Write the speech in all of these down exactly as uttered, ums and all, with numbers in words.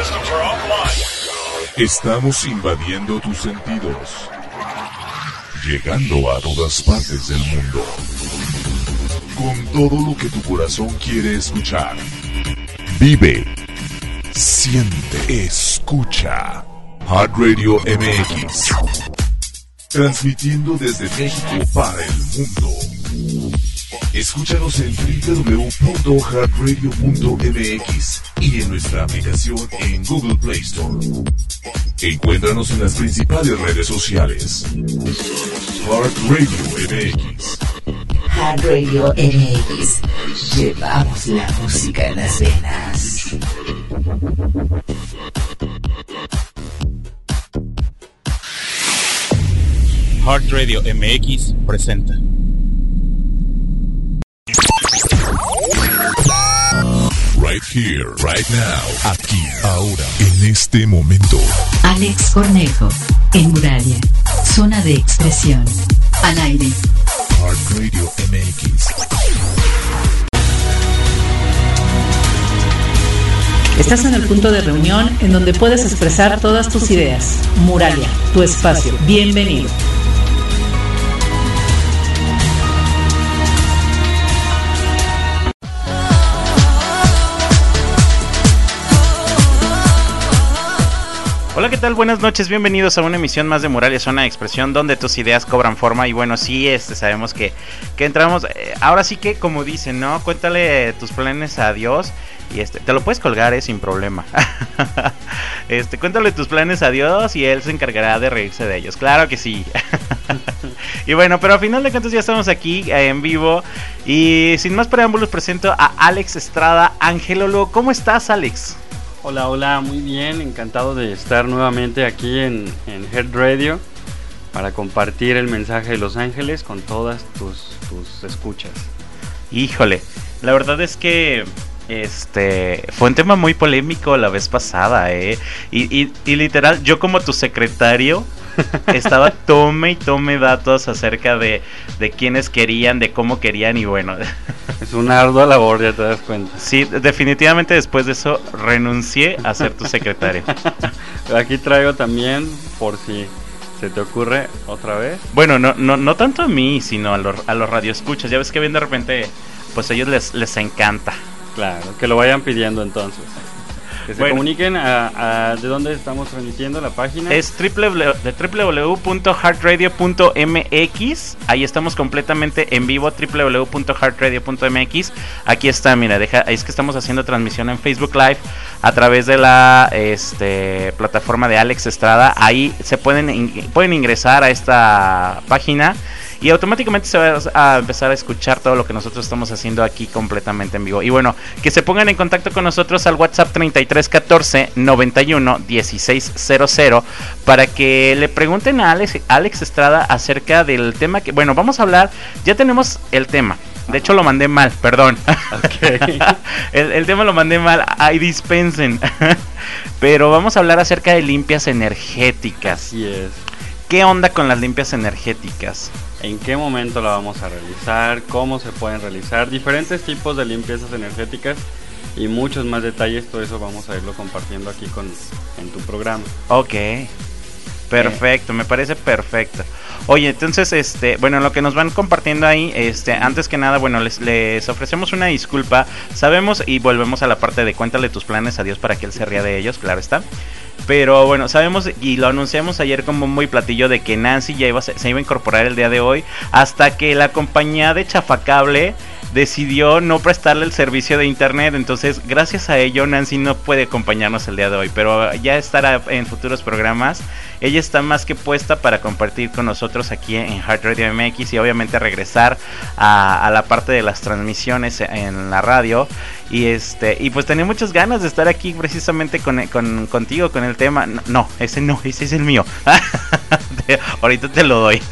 Estamos invadiendo tus sentidos, llegando a todas partes del mundo, con todo lo que tu corazón quiere escuchar. Vive, siente, escucha. Heart Radio M X, transmitiendo desde México para el mundo. Escúchanos en doble u doble u doble u punto heart radio punto m x y en nuestra aplicación en Google Play Store. Encuéntranos en las principales redes sociales. Heart Radio M X. Heart Radio M X. Llevamos la música en las venas. Heart Radio M X presenta. Right here, right now, aquí, ahora, en este momento. Alex Cornejo, en Muralia, zona de expresión, al aire. Heart Radio M X. Estás en el punto de reunión en donde puedes expresar todas tus ideas. Muralia, tu espacio. Bienvenido. Hola, ¿qué tal? Buenas noches, bienvenidos a una emisión más de Muralia, zona de expresión, donde tus ideas cobran forma. Y bueno, sí, este, sabemos que, que entramos, eh, ahora sí que, como dicen, ¿no? Cuéntale tus planes a Dios y este, te lo puedes colgar, eh, sin problema. este, cuéntale tus planes a Dios y Él se encargará de reírse de ellos, claro que sí. Y bueno, pero a final de cuentas ya estamos aquí, eh, en vivo. Y sin más preámbulos presento a Alex Estrada, angelólogo. ¿Cómo estás, Alex? Hola, hola, muy bien, encantado de estar nuevamente aquí en, en Heart Radio para compartir el mensaje de Los Ángeles con todas tus, tus escuchas. Híjole, la verdad es que este fue un tema muy polémico la vez pasada, eh, y, y, y literal, yo como tu secretario estaba tome y tome datos acerca de, de quiénes querían, de cómo querían y bueno. Es una ardua labor, ya te das cuenta. Sí, definitivamente después de eso renuncié a ser tu secretario. Aquí traigo también, por si se te ocurre otra vez. Bueno, no no no tanto a mí, sino a los, a los radioescuchas. Ya ves que bien de repente, pues a ellos les, les encanta. Claro, que lo vayan pidiendo entonces. Que se bueno, comuniquen a, a de dónde estamos transmitiendo la página. Es doble u doble u doble u punto heart radio punto m x. Ahí estamos completamente en vivo, doble u doble u doble u punto heart radio punto m x. Aquí está, mira, deja, es que estamos haciendo transmisión en Facebook Live a través de la este, plataforma de Alex Estrada. Ahí se pueden, in, pueden ingresar a esta página y automáticamente se va a empezar a escuchar todo lo que nosotros estamos haciendo aquí completamente en vivo. Y bueno, que se pongan en contacto con nosotros al WhatsApp treinta y tres catorce noventa y uno dieciséis cero cero para que le pregunten a Alex, Alex Estrada acerca del tema que... Bueno, vamos a hablar, ya tenemos el tema. De hecho lo mandé mal, perdón. Okay. el, el tema lo mandé mal, ay, dispensen. Pero vamos a hablar acerca de limpias energéticas. Así es. ¿Qué onda con las limpias energéticas? ¿En qué momento la vamos a realizar? ¿Cómo se pueden realizar? Diferentes tipos de limpiezas energéticas y muchos más detalles. Todo eso vamos a irlo compartiendo aquí con, en tu programa. Ok, perfecto, eh. me parece perfecto. Oye, entonces, este, bueno, lo que nos van compartiendo ahí, este, antes que nada, bueno, les, les ofrecemos una disculpa. Sabemos y volvemos a la parte de cuéntale tus planes a Dios para que Él se ría de ellos, claro está. Pero bueno, sabemos y lo anunciamos ayer como muy platillo de que Nancy ya iba, se iba a incorporar el día de hoy, hasta que la compañía de Chafacable decidió no prestarle el servicio de internet. Entonces, gracias a ello, Nancy no puede acompañarnos el día de hoy, pero ya estará en futuros programas. Ella está más que puesta para compartir con nosotros aquí en Heart Radio M X y obviamente regresar a, a la parte de las transmisiones en la radio. Y este y pues tenía muchas ganas de estar aquí precisamente con, con contigo con el tema. No, no, ese no, ese es el mío. Ahorita te lo doy.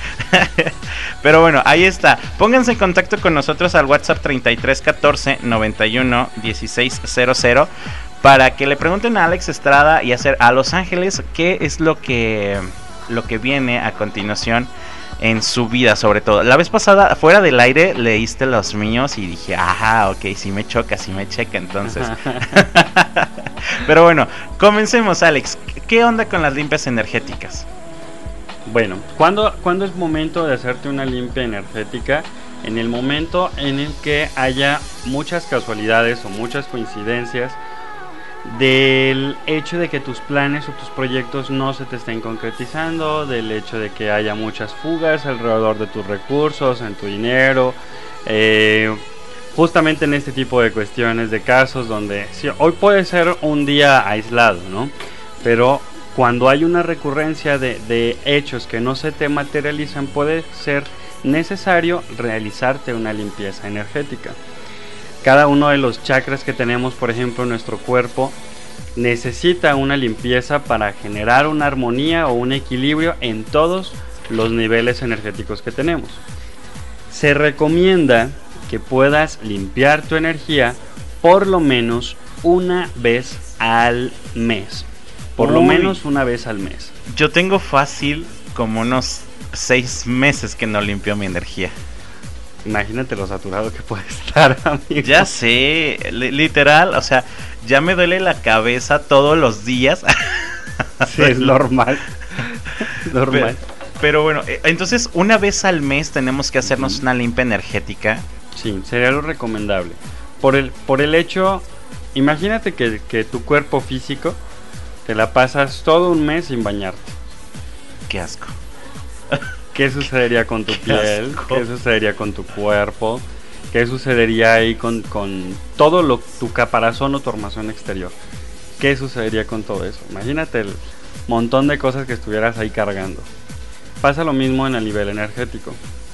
Pero bueno, ahí está. Pónganse en contacto con nosotros al WhatsApp treinta y tres catorce noventa y uno dieciséis cero cero para que le pregunten a Alex Estrada y hacer a Los Ángeles qué es lo que lo que viene a continuación en su vida, sobre todo. La vez pasada, fuera del aire, leíste los míos y dije, ajá, ok, sí me choca, sí me checa, entonces. Pero bueno, comencemos, Alex. ¿Qué onda con las limpias energéticas? Bueno, ¿cuándo, ¿cuándo es momento de hacerte una limpia energética? En el momento en el que haya muchas casualidades o muchas coincidencias del hecho de que tus planes o tus proyectos no se te estén concretizando, del hecho de que haya muchas fugas alrededor de tus recursos, en tu dinero, eh, justamente en este tipo de cuestiones, de casos donde sí, hoy puede ser un día aislado, ¿no? Pero cuando hay una recurrencia de, de hechos que no se te materializan, puede ser necesario realizarte una limpieza energética. Cada uno de los chakras que tenemos, por ejemplo, en nuestro cuerpo, necesita una limpieza para generar una armonía o un equilibrio en todos los niveles energéticos que tenemos. Se recomienda que puedas limpiar tu energía por lo menos una vez al mes. Por Uy. lo menos una vez al mes. Yo tengo fácil como unos seis meses que no limpio mi energía. Imagínate lo saturado que puede estar, amigo. Ya sé, li- literal, o sea, ya me duele la cabeza todos los días. Sí, es normal. Normal. Pero, pero bueno, entonces una vez al mes tenemos que hacernos uh-huh. una limpia energética. Sí, sería lo recomendable. Por el, por el hecho, imagínate que, que tu cuerpo físico te la pasas todo un mes sin bañarte. Qué asco. ¿Qué sucedería con tu Qué piel? asco. ¿Qué sucedería con tu cuerpo? ¿Qué sucedería ahí con, con todo lo, tu caparazón o tu armazón exterior? ¿Qué sucedería con todo eso? Imagínate el montón de cosas que estuvieras ahí cargando. Pasa lo mismo en el nivel energético.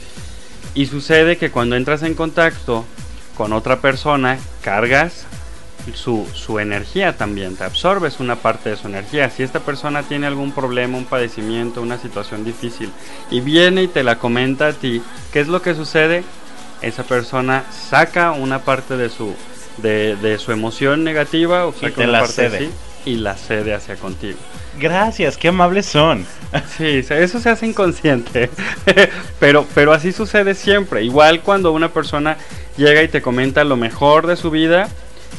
Y sucede que cuando entras en contacto con otra persona, cargas su, su energía también, te absorbes una parte de su energía. Si esta persona tiene algún problema, un padecimiento, una situación difícil, y viene y te la comenta a ti, ¿qué es lo que sucede? Esa persona saca una parte de su, de, de su emoción negativa, o saca y te una la parte cede. de sí, y la cede hacia contigo. Gracias, qué amables son. Sí, eso se hace inconsciente. pero, pero así sucede siempre. Igual cuando una persona llega y te comenta lo mejor de su vida,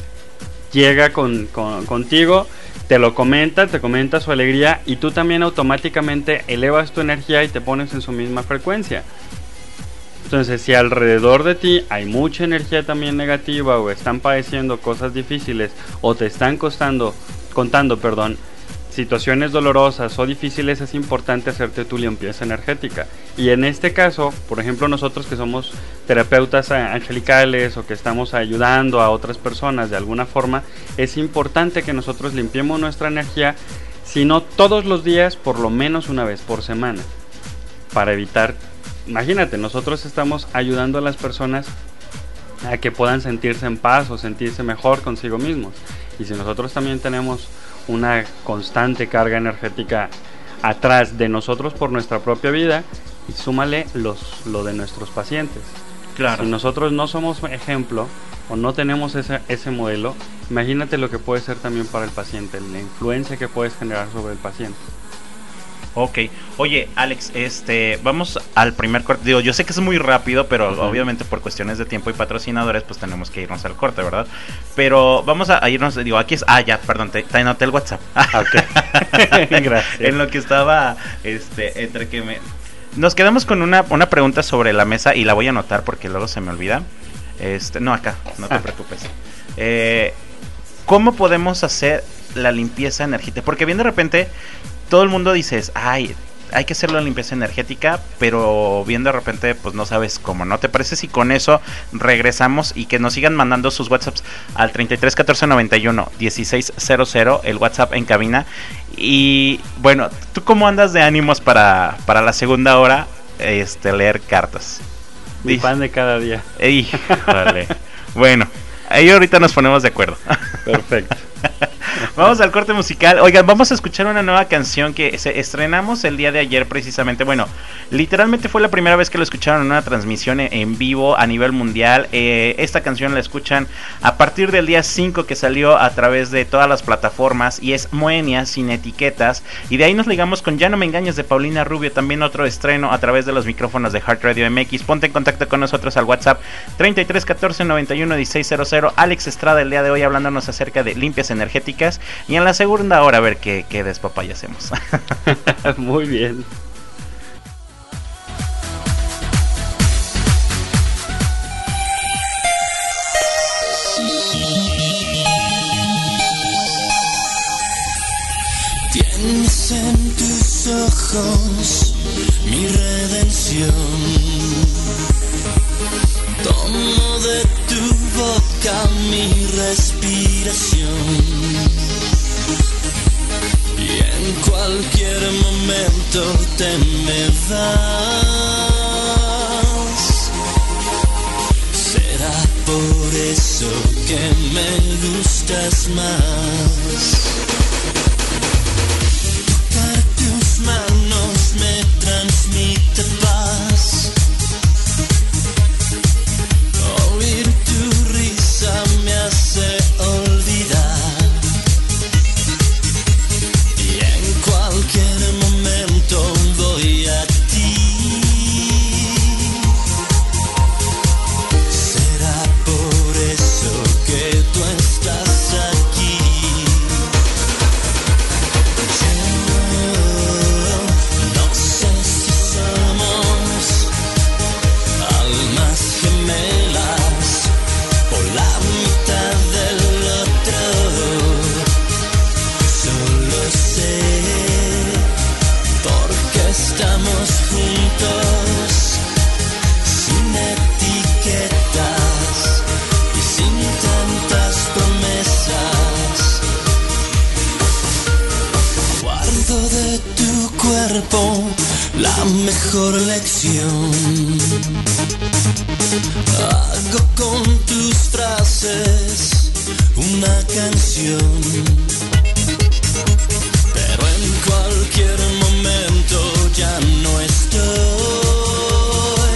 llega con, con, contigo, te lo comenta, te comenta su alegría, y tú también automáticamente elevas tu energía y te pones en su misma frecuencia. Entonces, si alrededor de ti hay mucha energía también negativa, o están padeciendo cosas difíciles, o te están costando, contando, perdón, situaciones dolorosas o difíciles, es importante hacerte tu limpieza energética. Y en este caso, por ejemplo, nosotros que somos terapeutas angelicales o que estamos ayudando a otras personas de alguna forma, es importante que nosotros limpiemos nuestra energía, si no todos los días, por lo menos una vez por semana, para evitar, imagínate, nosotros estamos ayudando a las personas a que puedan sentirse en paz o sentirse mejor consigo mismos. Y si nosotros también tenemos una constante carga energética atrás de nosotros por nuestra propia vida, y súmale los, lo de nuestros pacientes. Claro. Si nosotros no somos ejemplo o no tenemos ese, ese modelo, imagínate lo que puede ser también para el paciente, la influencia que puedes generar sobre el paciente. Ok, oye Alex, este, vamos al primer corte. Digo, yo sé que es muy rápido, pero uh-huh. obviamente por cuestiones de tiempo y patrocinadores, pues tenemos que irnos al corte, ¿verdad? Pero vamos a, a irnos, digo, aquí es, ah, ya, perdón, te, te anoté el WhatsApp. Ok, gracias. En lo que estaba, este, entre que me... Nos quedamos con una, una pregunta sobre la mesa y la voy a anotar porque luego se me olvida. Este, no, acá, no te ah. preocupes. Eh, ¿Cómo podemos hacer la limpieza energética? Porque bien de repente... todo el mundo dice, ay, hay que hacer la limpieza energética, pero bien de repente pues no sabes cómo, ¿no? ¿Te parece si con eso regresamos y que nos sigan mandando sus WhatsApps al treinta y tres catorce noventa y uno dieciséis cero cero, el WhatsApp en cabina? Y bueno, ¿tú cómo andas de ánimos para, para la segunda hora, este, leer cartas? Mi Dice, pan de cada día. Híjole. Bueno, ahí ahorita nos ponemos de acuerdo. Perfecto. Vamos al corte musical. Oigan, vamos a escuchar una nueva canción que se estrenamos el día de ayer precisamente. Bueno, literalmente fue la primera vez que lo escucharon en una transmisión en vivo a nivel mundial. eh, Esta canción la escuchan a partir del día cinco, que salió a través de todas las plataformas, y es Moenia sin etiquetas. Y de ahí nos ligamos con Ya no me engañes de Paulina Rubio, también otro estreno a través de los micrófonos de Heart Radio M X. Ponte en contacto con nosotros al WhatsApp treinta y tres catorce noventa y uno dieciséis cero cero. Alex Estrada el día de hoy hablándonos acerca de limpias energéticas. Y en la segunda hora a ver qué, qué despapaya hacemos. Muy bien. Tienes en tus ojos mi redención. Tomo de tu boca mi respiración. Y en cualquier momento te me vas. Será por eso que me gustas más. Tocar tus manos me transmite paz. Oír tu risa me hace olvidar. Y en cualquier momento voy a ti. Será por eso que tú estás aquí. Yo no sé si somos almas gemelas o la mitad del otro. Solo sé porque estamos juntos, sin etiquetas y sin tantas promesas. Guardo de tu cuerpo la mejor lección. Hago con tus frases una canción. Pero en cualquier momento ya no estoy.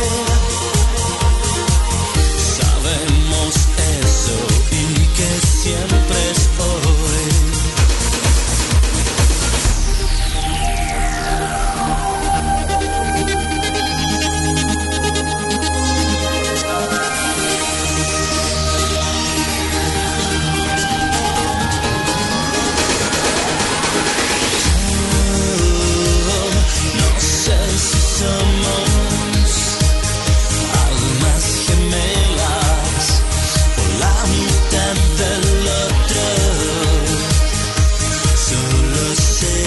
Sabemos eso y que siempre es hoy. No sé si somos almas gemelas o la mitad del otro. Solo sé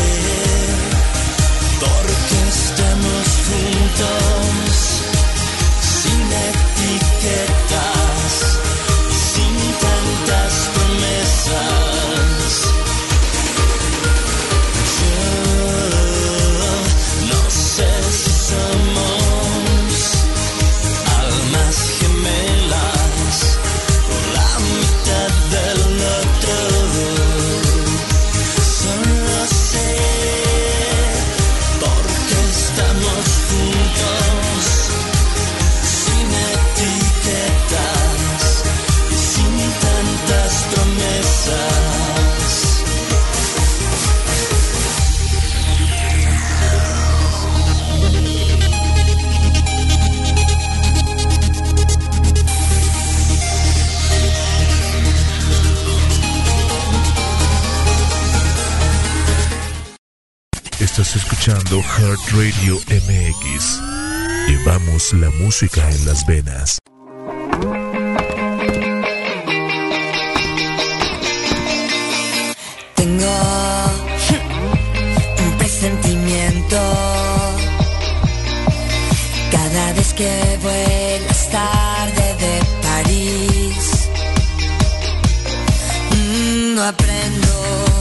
porque estamos juntos, sin etiquetas y sin tantas promesas. Yo no sé si somos almas gemelas o la mitad del otro. Solo sé porque estamos juntos, sin etiquetas y sin tantas promesas. Estás escuchando Heart Radio M X. Llevamos la música en las venas. Tengo un presentimiento cada vez que vuelas tarde de París. Mm, no aprendo,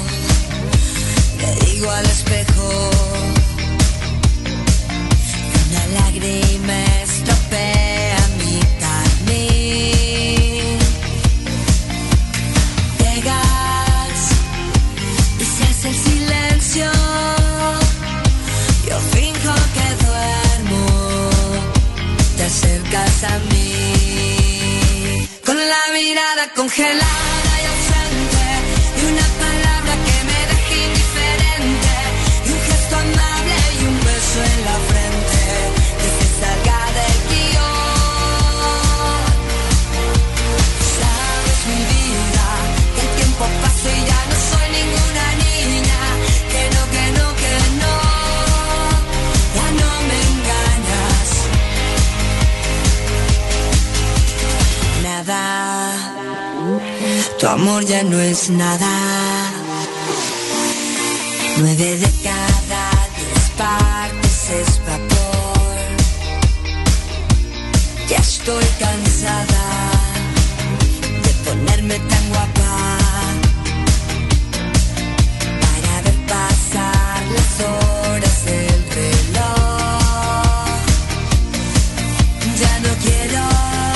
le digo al espejo, una lágrima estropea mi carmín. Llegas y se hace el silencio, yo finjo que duermo, te acercas a mí, con la mirada congelada y ausente, y una palabra que me deje indiferente, y un gesto amable y un beso en la frente, que se salga del guión. Sabes mi vida, que el tiempo pasa y ya no soy ningún amor ya no es nada. Nueve de cada diez partes es vapor. Ya estoy cansada de ponerme tan guapa para ver pasar las horas del reloj. Ya no quiero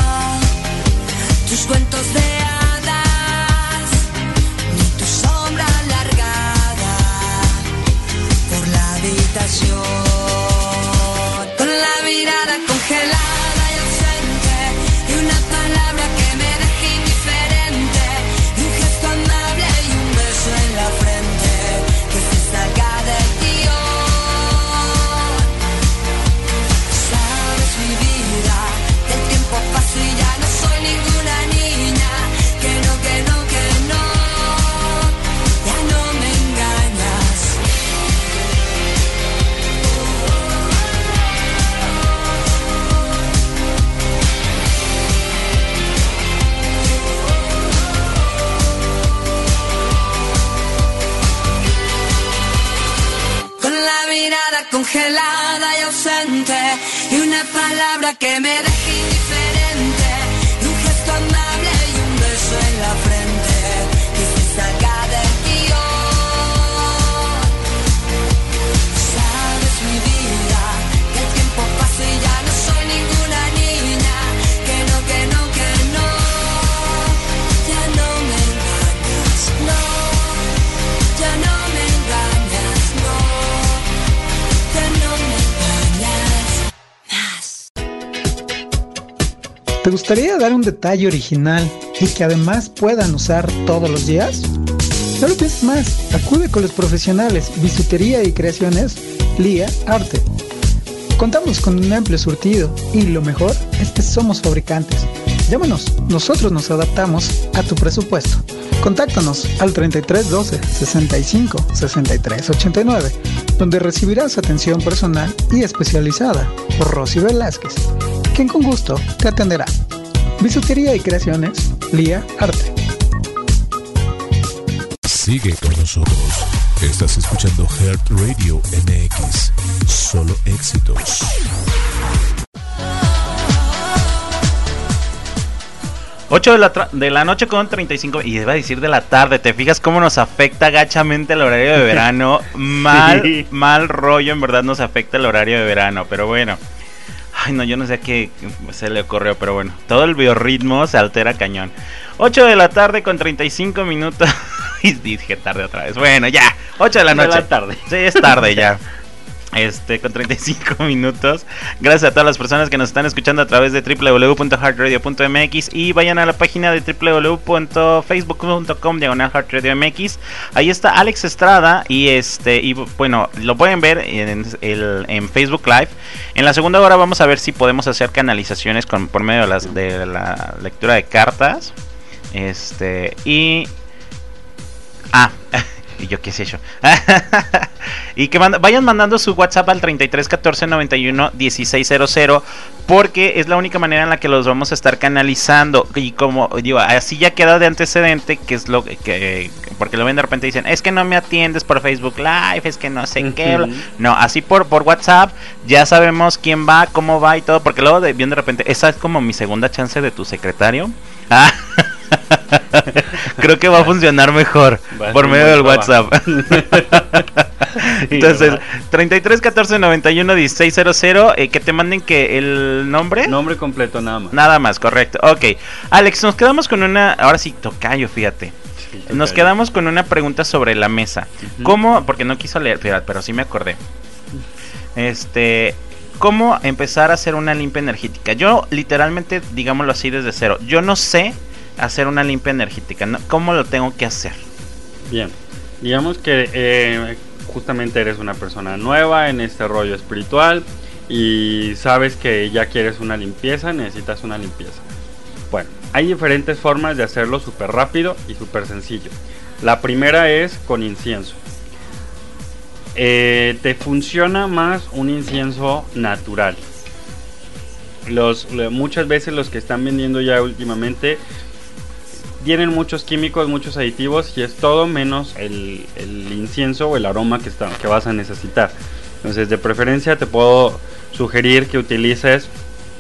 tus cuentos de hadas, ni tu sombra alargada por la habitación. Con la mirada congelada y ausente, y una palabra que me deje indiferente, y un gesto amable y un beso en la frente, que se salga del guión. Sabes mi vida, que el tiempo pasa y ya no soy ninguna niña, que no, que no, que no, ya no me engañas. Con la mirada congelada y ausente, y una palabra que me deje indiferente, y un gesto amable y un beso en la frente, que se salga del guión. Sabes mi vida, que el tiempo pasa y ya no soy ninguna niña, que no, que no, que no, ya no me engañas, no, ya no me engañas, no, ya no me engañas más. ¿Te gustaría dar un detalle original y que además puedan usar todos los días? No lo pienses más, acude con los profesionales Bisutería y Creaciones Lía Arte. Contamos con un amplio surtido y lo mejor es que somos fabricantes. Llámanos, nosotros nos adaptamos a tu presupuesto. Contáctanos al treinta y tres doce sesenta y cinco sesenta y tres ochenta y nueve, donde recibirás atención personal y especializada por Rosy Velázquez, quien con gusto te atenderá. Bisutería y Creaciones Lía Arte. Sigue con nosotros. Estás escuchando Heart Radio M X. Solo éxitos. ocho de la, tra- de la noche con treinta y cinco, y iba a decir de la tarde. ¿Te fijas cómo nos afecta gachamente el horario de verano? Mal, Sí. mal rollo, en verdad nos afecta el horario de verano, pero bueno. Ay, no, yo no sé a qué se le ocurrió, pero bueno, todo el biorritmo se altera cañón. ocho de la tarde con treinta y cinco minutos. Y dije tarde otra vez. Bueno, ya, ocho de la De noche. la tarde. Sí, es tarde ya. Este, con treinta y cinco minutos. Gracias a todas las personas que nos están escuchando a través de doble u doble u doble u punto heart radio punto m x, y vayan a la página de doble u doble u doble u punto facebook punto com diagonal heart radio m x. Ahí está Alex Estrada y este y bueno, lo pueden ver en, el, en Facebook Live. En la segunda hora vamos a ver si podemos hacer canalizaciones con, por medio de, las, de la lectura de cartas. Este y ah y yo qué sé yo. Y que manda, vayan mandando su WhatsApp al treinta y tres catorce noventa y uno dieciséis cero cero, porque es la única manera en la que los vamos a estar canalizando. Y como digo, así ya queda de antecedente, que es lo que, que porque lo ven de repente y dicen, es que no me atiendes por Facebook Live, es que no sé qué. No, así por, por WhatsApp ya sabemos quién va, cómo va y todo, porque luego de, bien de repente, esa es como mi segunda chance de tu secretario. Ah. Creo que va a funcionar mejor Va por medio del WhatsApp. Sí, Entonces, ¿verdad? treinta y tres catorce noventa y uno dieciséis cero cero, eh, que te manden que el nombre. Nombre completo nada más. Nada más, correcto. Ok, Alex, nos quedamos con una. Ahora sí, tocayo, fíjate. Sí, Nos tocayo. quedamos con una pregunta sobre la mesa. Ujú. ¿Cómo? Porque no quiso leer, pero, pero sí me acordé. Este. ¿Cómo empezar a hacer una limpia energética? Yo, literalmente, digámoslo así desde cero. Yo no sé hacer una limpia energética. ¿no? ¿Cómo lo tengo que hacer? Bien, digamos que eh, justamente eres una persona nueva en este rollo espiritual y sabes que ya quieres una limpieza, necesitas una limpieza. Bueno, hay diferentes formas de hacerlo súper rápido y súper sencillo. La primera es con incienso. Eh, te funciona más un incienso natural. Los, lo- muchas veces los que están vendiendo ya últimamente tienen muchos químicos, muchos aditivos y es todo menos el, el incienso o el aroma que, está, que vas a necesitar. Entonces, de preferencia te puedo sugerir que utilices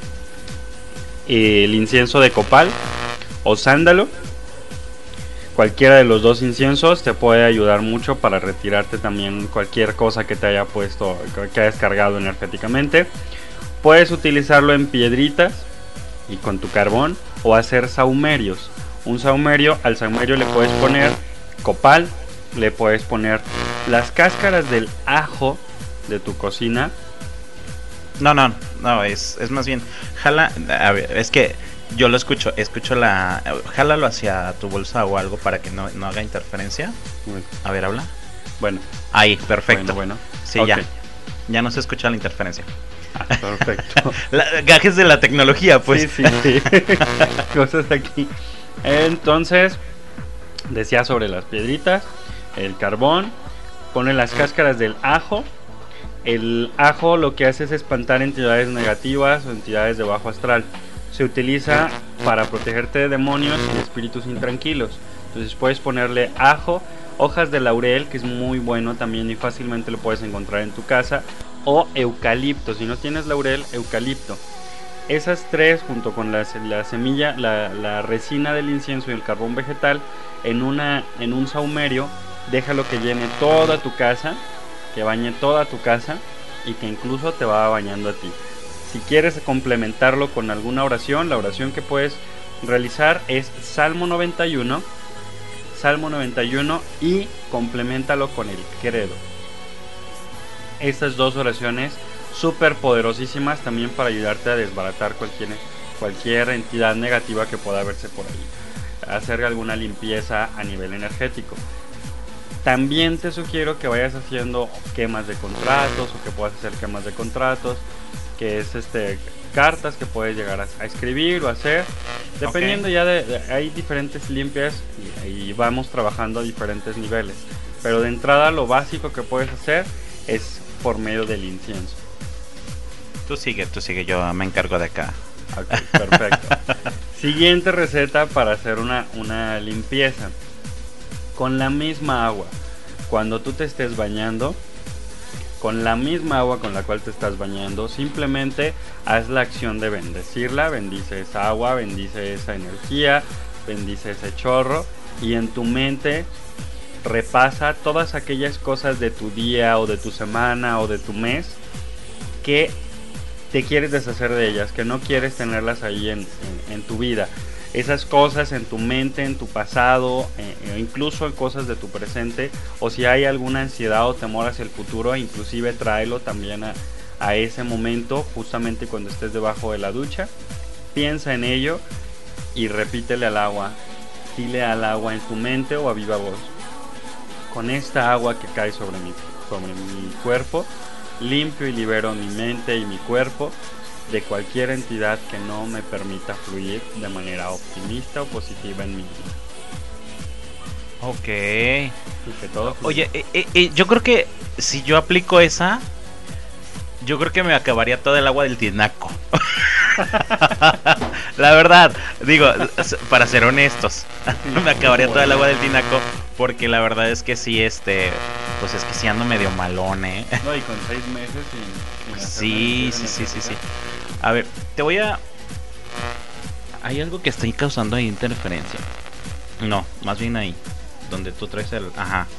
el incienso de copal o sándalo. Cualquiera de los dos inciensos te puede ayudar mucho para retirarte también cualquier cosa que te haya puesto, que hayas cargado energéticamente. Puedes utilizarlo en piedritas y con tu carbón o hacer saumerios. Un saumerio, al saumerio le puedes poner copal, le puedes poner las cáscaras del ajo de tu cocina. No, no, no, es, es más bien, jala, a ver, es que yo lo escucho, escucho la, jálalo hacia tu bolsa o algo para que no, no haga interferencia. A ver, habla. Bueno. Ahí, perfecto. Bueno, bueno. Sí, Okay. ya, ya no se escucha la interferencia. Ah, perfecto. La, gajes de la tecnología, pues. Sí, sí, sí. Cosas aquí. Entonces, decía sobre las piedritas, el carbón, pone las cáscaras del ajo. El ajo lo que hace es espantar entidades negativas o entidades de bajo astral. Se utiliza para protegerte de demonios y de espíritus intranquilos. Entonces puedes ponerle ajo, hojas de laurel, que es muy bueno también y fácilmente lo puedes encontrar en tu casa, o eucalipto. Si no tienes laurel, eucalipto. Esas tres, junto con la, la semilla, la, la resina del incienso y el carbón vegetal, en, una, en un saumerio, déjalo que llene toda tu casa, que bañe toda tu casa y que incluso te va bañando a ti. Si quieres complementarlo con alguna oración, la oración que puedes realizar es Salmo noventa y uno, Salmo noventa y uno y complementalo con el credo. Estas dos oraciones súper poderosísimas también para ayudarte a desbaratar cualquier, cualquier entidad negativa que pueda verse por ahí, hacer alguna limpieza a nivel energético. También te sugiero que vayas haciendo quemas de contratos o que puedas hacer quemas de contratos, que es este cartas que puedes llegar a, a escribir o hacer, dependiendo. Okay. Ya de, de hay diferentes limpias y, y vamos trabajando a diferentes niveles, pero de entrada lo básico que puedes hacer es por medio del incienso. Tú sigue, tú sigue, yo me encargo de acá. Okay, perfecto. Siguiente receta para hacer una, una limpieza. Con la misma agua, cuando tú te estés bañando, con la misma agua con la cual te estás bañando, simplemente haz la acción de bendecirla. Bendice esa agua, bendice esa energía, bendice ese chorro, y en tu mente repasa todas aquellas cosas de tu día o de tu semana o de tu mes que te quieres deshacer de ellas, que no quieres tenerlas ahí en, en, en tu vida. Esas cosas en tu mente, en tu pasado, eh, incluso en cosas de tu presente, o si hay alguna ansiedad o temor hacia el futuro, inclusive tráelo también a, a ese momento, justamente cuando estés debajo de la ducha. Piensa en ello y repítele al agua, dile al agua en tu mente o a viva voz: con esta agua que cae sobre mi, sobre mi cuerpo, limpio y libero mi mente y mi cuerpo de cualquier entidad que no me permita fluir de manera optimista o positiva en mi vida. Ok. Y que todo fluya. Oye, eh, eh, eh, yo creo que si yo aplico esa, yo creo que me acabaría todo el agua del tinaco. La verdad, digo, para ser honestos, me acabaría toda el agua del tinaco, porque la verdad es que sí, este, pues es que sí ando medio malón, eh. No, y con seis meses sin, sin sí, sí, sí, sí, sí. A ver, te voy a... Hay algo que está causando ahí interferencia. No, más bien ahí, donde tú traes el... Ajá.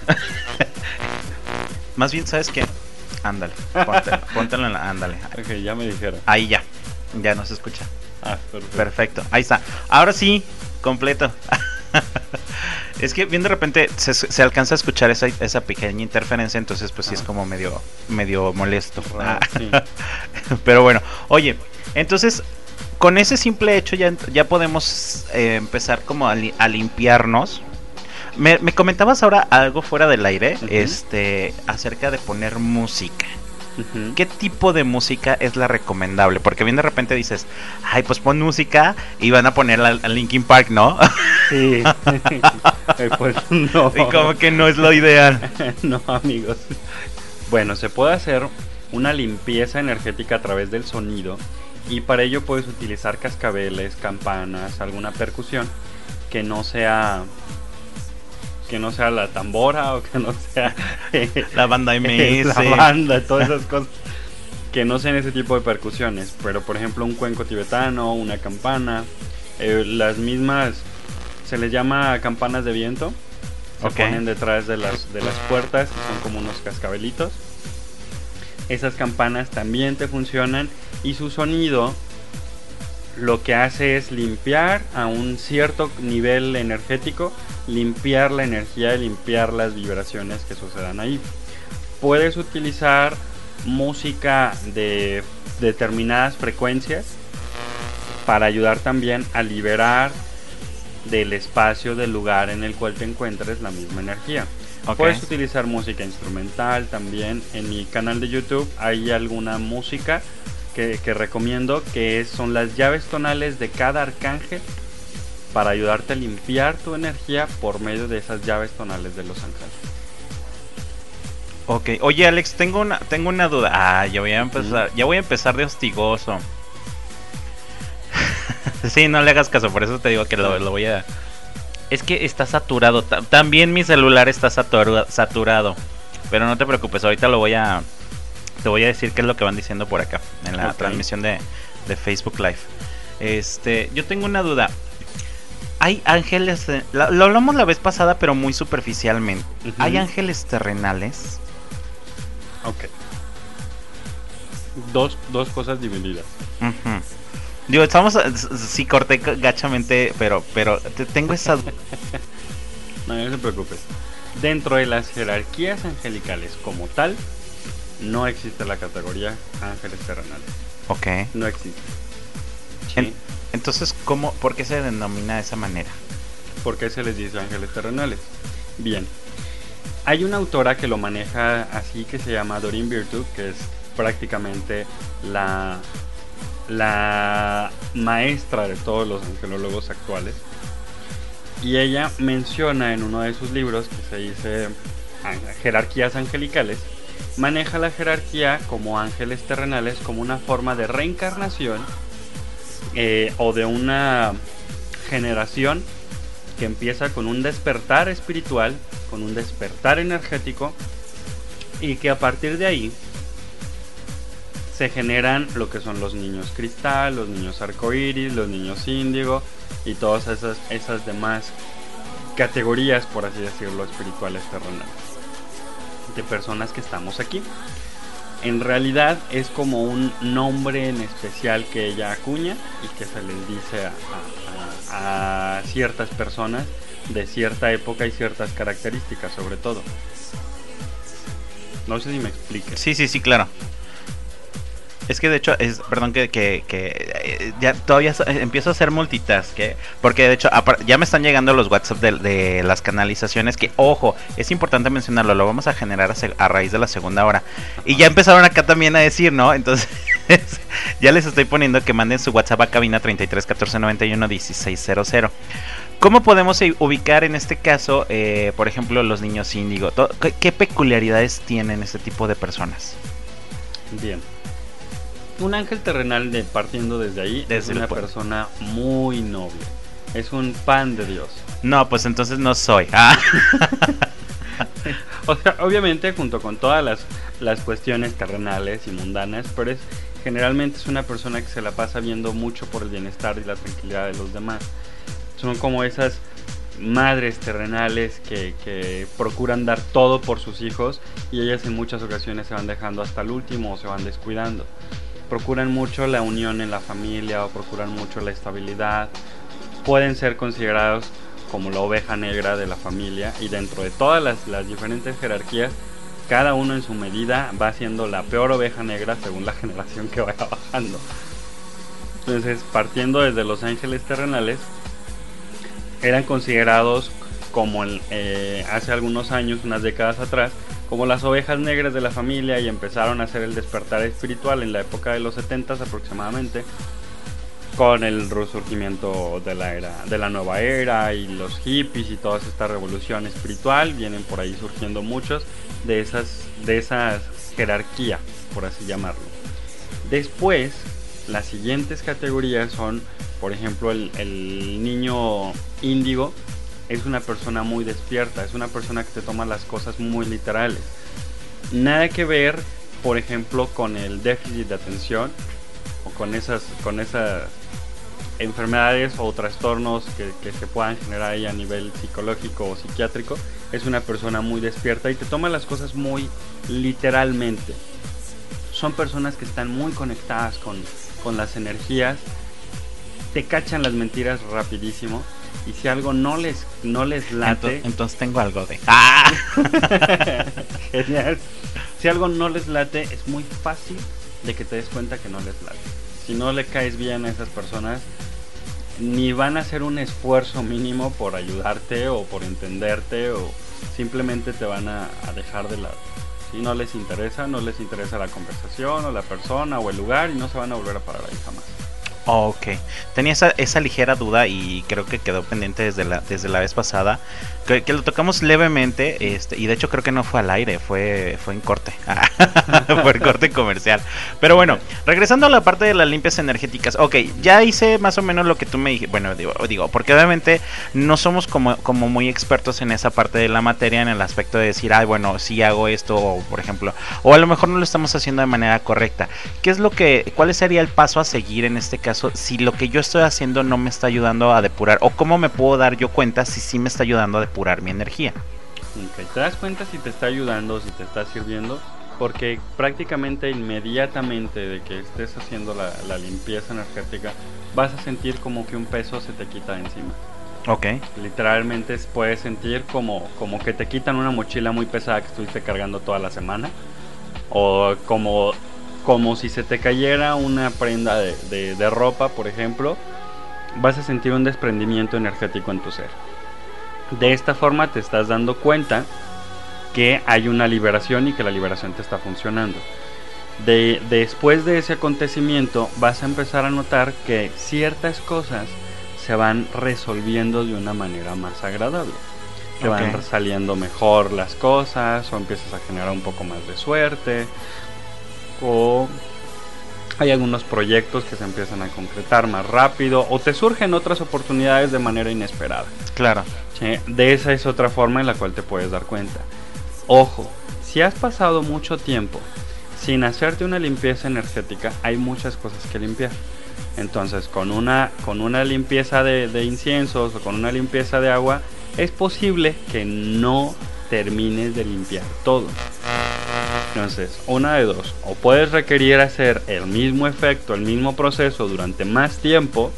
Más bien, ¿sabes qué? Ándale, póntelo, póntelo en la... Ándale. Ok, ya me dijeron. Ahí ya, ya no se escucha. Ah, perfecto. Perfecto, ahí está. Ahora sí, completo. Es que bien de repente se, se alcanza a escuchar esa, esa pequeña interferencia, entonces pues sí es como medio, medio molesto. Wow, sí. Pero bueno, oye, entonces con ese simple hecho ya, ya podemos eh, empezar como a, li, a limpiarnos. Me, me comentabas ahora algo fuera del aire, uh-huh. este, acerca de poner música. Uh-huh. ¿Qué tipo de música es la recomendable? Porque bien de repente dices, ay, pues pon música y van a poner a, a Linkin Park, ¿no? Sí. Pues no. Y como que no es lo ideal. No, amigos. Bueno, se puede hacer una limpieza energética a través del sonido, y para ello puedes utilizar cascabeles, campanas, alguna percusión que no sea que no sea la tambora o que no sea la banda M S, la banda, todas esas cosas, que no sean ese tipo de percusiones, pero por ejemplo un cuenco tibetano, una campana, eh, las mismas se les llama campanas de viento, se okay. ponen detrás de las de las puertas, son como unos cascabelitos. Esas campanas también te funcionan y su sonido lo que hace es limpiar a un cierto nivel energético, limpiar la energía y limpiar las vibraciones que sucedan ahí. Puedes utilizar música de determinadas frecuencias para ayudar también a liberar del espacio, del lugar en el cual te encuentres, la misma energía. Okay. Puedes utilizar música instrumental también. En mi canal de YouTube hay alguna música que, que recomiendo, que es, son las llaves tonales de cada arcángel para ayudarte a limpiar tu energía por medio de esas llaves tonales de los ángeles. Ok, oye Alex, tengo una, tengo una duda. Ah, ya voy a empezar, ya voy a empezar de hostigoso. Sí, no le hagas caso, por eso te digo que lo, lo voy a... Es que está saturado, también mi celular está satura, saturado. Pero no te preocupes, ahorita lo voy a... Te voy a decir qué es lo que van diciendo por acá, en la okay. transmisión de, de Facebook Live. Este, yo tengo una duda. Hay ángeles, lo, lo hablamos la vez pasada, pero muy superficialmente. Uh-huh. ¿Hay ángeles terrenales? Ok. Dos, dos cosas divididas. Uh-huh. Digo, estamos, sí corté gachamente, pero, pero te tengo esa... No, no se preocupes. Dentro de las jerarquías angelicales como tal, no existe la categoría ángeles terrenales. Ok. No existe. ¿Sí? En, entonces, ¿cómo, por qué se denomina de esa manera? ¿Por qué se les dice ángeles terrenales? Bien. Hay una autora que lo maneja así, que se llama Doreen Virtue, que es prácticamente la... la maestra de todos los angelólogos actuales, y ella menciona en uno de sus libros, que se dice Jerarquías Angelicales, maneja la jerarquía como ángeles terrenales como una forma de reencarnación eh, o de una generación que empieza con un despertar espiritual, con un despertar energético, y que a partir de ahí se generan lo que son los niños cristal, los niños arcoíris, los niños índigo y todas esas, esas demás categorías, por así decirlo, espirituales terrenales, de personas que estamos aquí. En realidad es como un nombre en especial que ella acuña y que se les dice a, a, a ciertas personas de cierta época y ciertas características, sobre todo. No sé si me explique. Sí, sí, sí, claro. Es que de hecho, es, perdón que, que, que eh, ya todavía empiezo a hacer multitask, ¿eh? Porque de hecho ya me están llegando los WhatsApp de, de las canalizaciones, que ojo, es importante mencionarlo, lo vamos a generar a, a raíz de la segunda hora. Y ya empezaron acá también a decir, ¿no? Entonces ya les estoy poniendo que manden su WhatsApp a cabina treinta y tres catorce noventa y uno dieciséis cero cero. ¿Cómo podemos ubicar en este caso, eh, por ejemplo, los niños índigo? ¿Qué, ¿Qué peculiaridades tienen este tipo de personas? Bien. Un ángel terrenal, de, partiendo desde ahí, desde es una persona muy noble. Es un pan de Dios. No, pues entonces no soy. Ah. O sea, obviamente junto con todas las, las cuestiones terrenales y mundanas, pero es, generalmente es una persona que se la pasa viendo mucho por el bienestar y la tranquilidad de los demás. Son como esas madres terrenales que, que procuran dar todo por sus hijos, y ellas en muchas ocasiones se van dejando hasta el último o se van descuidando. Procuran mucho la unión en la familia o procuran mucho la estabilidad. Pueden ser considerados como la oveja negra de la familia, y dentro de todas las, las diferentes jerarquías, cada uno en su medida va siendo la peor oveja negra según la generación que vaya bajando. Entonces, partiendo desde los ángeles terrenales, eran considerados como el, eh, hace algunos años, unas décadas atrás, como las ovejas negras de la familia, y empezaron a hacer el despertar espiritual en la época de los setentas aproximadamente, con el resurgimiento de la era, de la nueva era y los hippies y toda esta revolución espiritual. Vienen por ahí surgiendo muchos de esas, de esas jerarquía, por así llamarlo. Después, las siguientes categorías son Por ejemplo, el, el niño índigo es una persona muy despierta, es una persona que te toma las cosas muy literales. Nada que ver, por ejemplo, con el déficit de atención o con esas, con esas enfermedades o trastornos que, que se puedan generar ahí a nivel psicológico o psiquiátrico. Es una persona muy despierta y te toma las cosas muy literalmente. Son personas que están muy conectadas con, con las energías, te cachan las mentiras rapidísimo, y si algo no les, no les late... Entonces, entonces tengo algo de... ¡Ah! Genial. Si algo no les late, es muy fácil de que te des cuenta que no les late. Si no le caes bien a esas personas, ni van a hacer un esfuerzo mínimo por ayudarte o por entenderte, o simplemente te van a, a dejar de lado. Si no les interesa, no les interesa la conversación o la persona o el lugar, y no se van a volver a parar ahí jamás. Ok, tenía esa, esa ligera duda y creo que quedó pendiente desde la, desde la vez pasada, que, que lo tocamos levemente, este, y de hecho creo que no fue al aire, fue, fue en corte, fue en corte comercial. Pero bueno, regresando a la parte de las limpias energéticas, ok, ya hice más o menos lo que tú me dijiste, bueno, digo, digo porque obviamente no somos como, como muy expertos en esa parte de la materia, en el aspecto de decir, ay, bueno, sí hago esto, o, por ejemplo, o a lo mejor no lo estamos haciendo de manera correcta. ¿Qué es lo que, cuál sería el paso a seguir en este caso? Si lo que yo estoy haciendo no me está ayudando a depurar, o cómo me puedo dar yo cuenta si sí me está ayudando a depurar mi energía. Okay. Te das cuenta si te está ayudando, si te está sirviendo, porque prácticamente inmediatamente de que estés haciendo la, la limpieza energética, vas a sentir como que un peso se te quita de encima. Ok. Literalmente puedes sentir como, como que te quitan una mochila muy pesada que estuviste cargando toda la semana, o como... como si se te cayera una prenda de, de, de ropa, por ejemplo. Vas a sentir un desprendimiento energético en tu ser. De esta forma te estás dando cuenta que hay una liberación y que la liberación te está funcionando. De, después de ese acontecimiento vas a empezar a notar que ciertas cosas se van resolviendo de una manera más agradable. Te okay. van saliendo mejor las cosas, o empiezas a generar un poco más de suerte, o hay algunos proyectos que se empiezan a concretar más rápido, o te surgen otras oportunidades de manera inesperada. Claro. ¿Sí? De esa es otra forma en la cual te puedes dar cuenta. Ojo, si has pasado mucho tiempo sin hacerte una limpieza energética, hay muchas cosas que limpiar. Entonces, con una, con una limpieza de, de inciensos o con una limpieza de agua, es posible que no termines de limpiar todo. Entonces, una de dos, o puedes requerir hacer el mismo efecto, el mismo proceso durante más tiempo,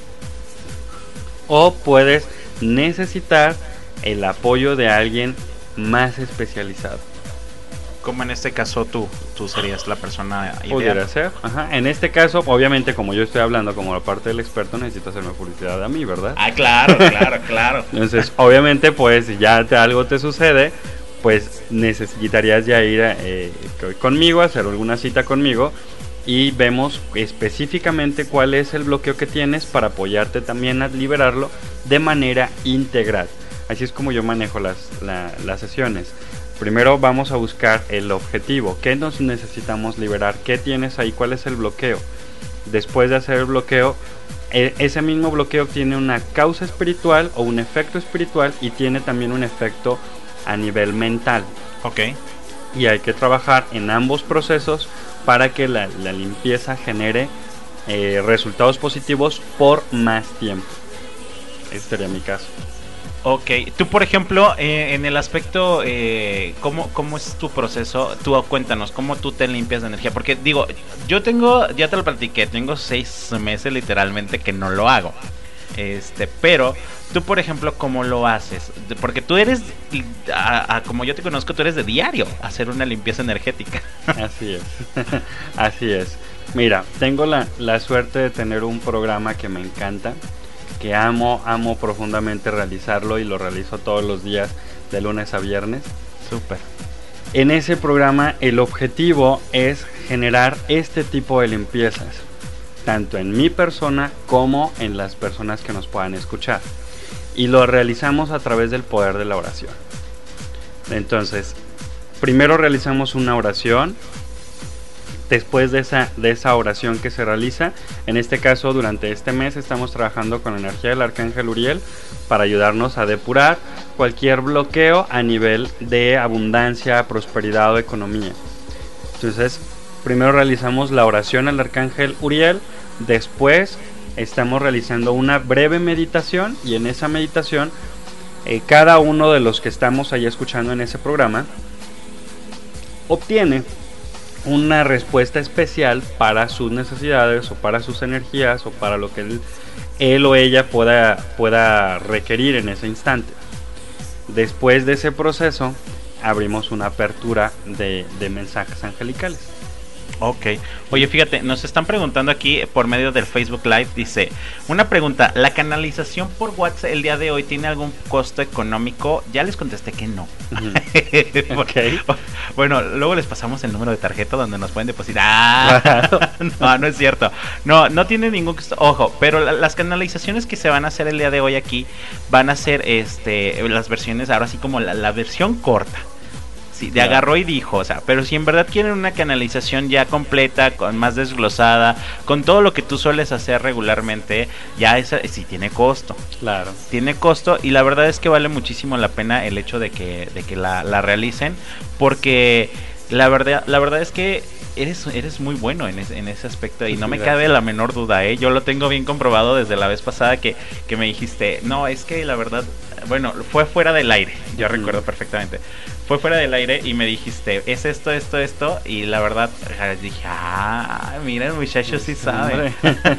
o puedes necesitar el apoyo de alguien más especializado. Como en este caso tú, tú serías la persona ideal. Pudiera ser, ajá. En este caso, obviamente, como yo estoy hablando como la parte del experto, necesito hacerme publicidad a mí, ¿verdad? Ah, claro, claro, claro. Entonces, obviamente, pues, si ya te, algo te sucede, pues necesitarías ya ir eh, conmigo, hacer alguna cita conmigo, y vemos específicamente cuál es el bloqueo que tienes para apoyarte también a liberarlo de manera integral. Así es como yo manejo las, la, las sesiones. Primero vamos a buscar el objetivo, qué nos necesitamos liberar, qué tienes ahí, cuál es el bloqueo. Después de hacer el bloqueo, e- ese mismo bloqueo tiene una causa espiritual o un efecto espiritual, y tiene también un efecto a nivel mental. Ok. Y hay que trabajar en ambos procesos para que la, la limpieza genere eh, resultados positivos por más tiempo. Ese sería mi caso. Ok, tú por ejemplo, eh, en el aspecto, eh, ¿cómo, ¿cómo es tu proceso? Tú cuéntanos, ¿cómo tú te limpias de energía? Porque digo, yo tengo, ya te lo platiqué, tengo seis meses literalmente que no lo hago. Este, pero tú por ejemplo, ¿cómo lo haces? Porque tú eres, a, a, como yo te conozco, tú eres de diario hacer una limpieza energética. Así es, así es. Mira, tengo la, la suerte de tener un programa que me encanta, que amo, amo profundamente realizarlo, y lo realizo todos los días de lunes a viernes. Súper. En ese programa el objetivo es generar este tipo de limpiezas, tanto en mi persona como en las personas que nos puedan escuchar. Y lo realizamos a través del poder de la oración. Entonces, primero realizamos una oración después de esa, de esa oración que se realiza. En este caso, durante este mes estamos trabajando con la energía del Arcángel Uriel para ayudarnos a depurar cualquier bloqueo a nivel de abundancia, prosperidad o economía. Entonces, primero realizamos la oración al Arcángel Uriel, después estamos realizando una breve meditación, y en esa meditación eh, cada uno de los que estamos ahí escuchando en ese programa obtiene una respuesta especial para sus necesidades o para sus energías o para lo que él, él o ella pueda, pueda requerir en ese instante. Después de ese proceso abrimos una apertura de, de mensajes angelicales. Ok. Oye, fíjate, nos están preguntando aquí por medio del Facebook Live, dice, una pregunta, ¿la canalización por WhatsApp el día de hoy tiene algún costo económico? Ya les contesté que no. Uh-huh. Okay. Bueno, luego les pasamos el número de tarjeta donde nos pueden depositar. No, no es cierto. No, no tiene ningún costo. Ojo, pero la, las canalizaciones que se van a hacer el día de hoy aquí van a ser este las versiones, ahora sí como la, la versión corta. Sí, de agarró y dijo, o sea, pero si en verdad quieren una canalización ya completa, con más desglosada, con todo lo que tú sueles hacer regularmente, ya esa sí tiene costo. Claro. Tiene costo, y la verdad es que vale muchísimo la pena el hecho de que, de que la, la realicen, porque la verdad, la verdad es que eres, eres muy bueno en ese, en ese aspecto, y no me cabe la menor duda, ¿eh? Yo lo tengo bien comprobado desde la vez pasada que, que me dijiste, no, es que la verdad, bueno, fue fuera del aire, yo uh-huh. recuerdo perfectamente. Fue fuera del aire y me dijiste, es esto, esto, esto, y la verdad dije, ah, mira, el muchacho sí sabe.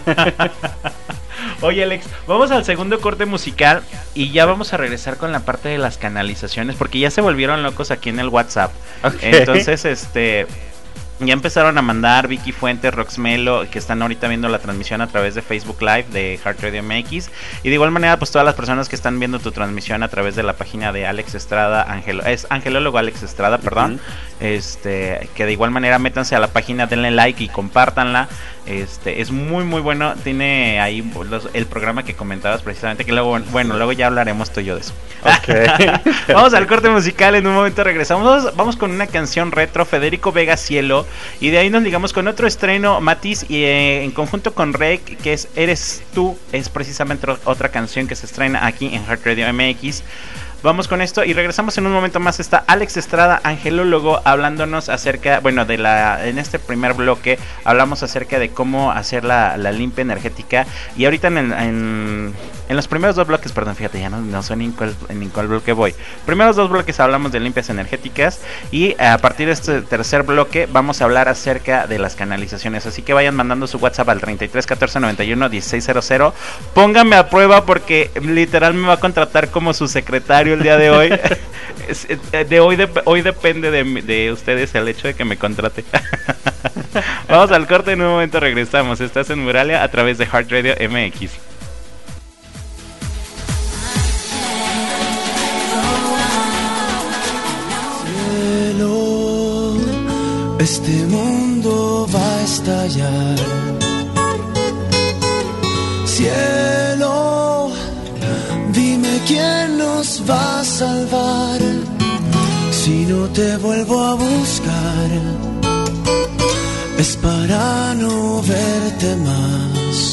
Oye, Alex, vamos al segundo corte musical y ya vamos a regresar con la parte de las canalizaciones, porque ya se volvieron locos aquí en el WhatsApp. Okay. Entonces, este... ya empezaron a mandar Vicky Fuentes, Roxmelo, que están ahorita viendo la transmisión a través de Facebook Live de Heart Radio M X. Y de igual manera, pues todas las personas que están viendo tu transmisión a través de la página de Alex Estrada, Angelo, es Angelólogo Alex Estrada, perdón. Uh-huh. Este, que de igual manera métanse a la página, denle like y compártanla. Este, es muy muy bueno. Tiene ahí los, el programa que comentabas precisamente, que luego, bueno, luego ya hablaremos tú y yo de eso. Okay. Vamos al corte musical, en un momento regresamos. Vamos, vamos con una canción retro, Federico Vega Cielo. Y de ahí nos ligamos con otro estreno, Matiz, y eh, en conjunto con Rey, que es Eres Tú, es precisamente otra canción que se estrena aquí en Heart Radio M X. Vamos con esto y regresamos en un momento más. Está Alex Estrada, angelólogo, hablándonos acerca, bueno, de la, en este primer bloque hablamos acerca de cómo hacer la, la limpia energética. Y ahorita en, el, en, en los primeros dos bloques, perdón, fíjate, ya no, no sé ni en cuál, en cuál bloque voy. Primeros dos bloques hablamos de limpias energéticas, y a partir de este tercer bloque vamos a hablar acerca de las canalizaciones. Así que vayan mandando su WhatsApp al treinta y tres catorce noventa y uno dieciséis cero cero. Pónganme a prueba porque literal me va a contratar como su secretario el día de hoy. De hoy, de, hoy depende de, de ustedes el hecho de que me contrate. Vamos al corte, en un momento regresamos. Estás en Muralia a través de Heart Radio M X. Cielo, este mundo va a estallar. Cielo, dime quién nos va a salvar si no te vuelvo a buscar. Es para no verte más.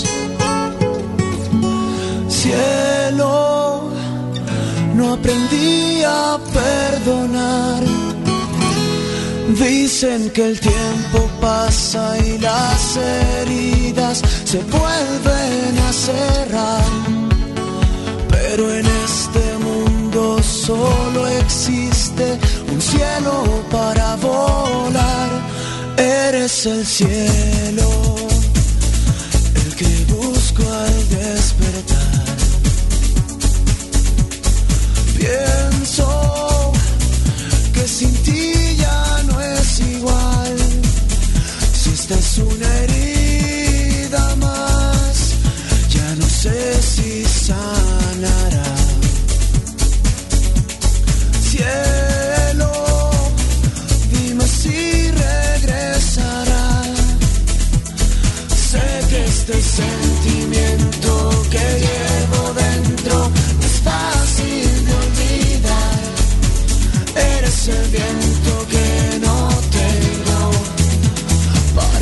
Cielo, no aprendí a perdonar. Dicen que el tiempo pasa y las heridas se vuelven a cerrar. Pero en este mundo solo existe un cielo para volar. Eres el cielo, el que busco al despertar. Pienso que sin ti ya no es igual. Si esta es una herida más, ya no sé si sanará. Cielo, dime si regresará. Sé que este sentimiento que llevo dentro no es fácil de olvidar. Eres el viento que no tengo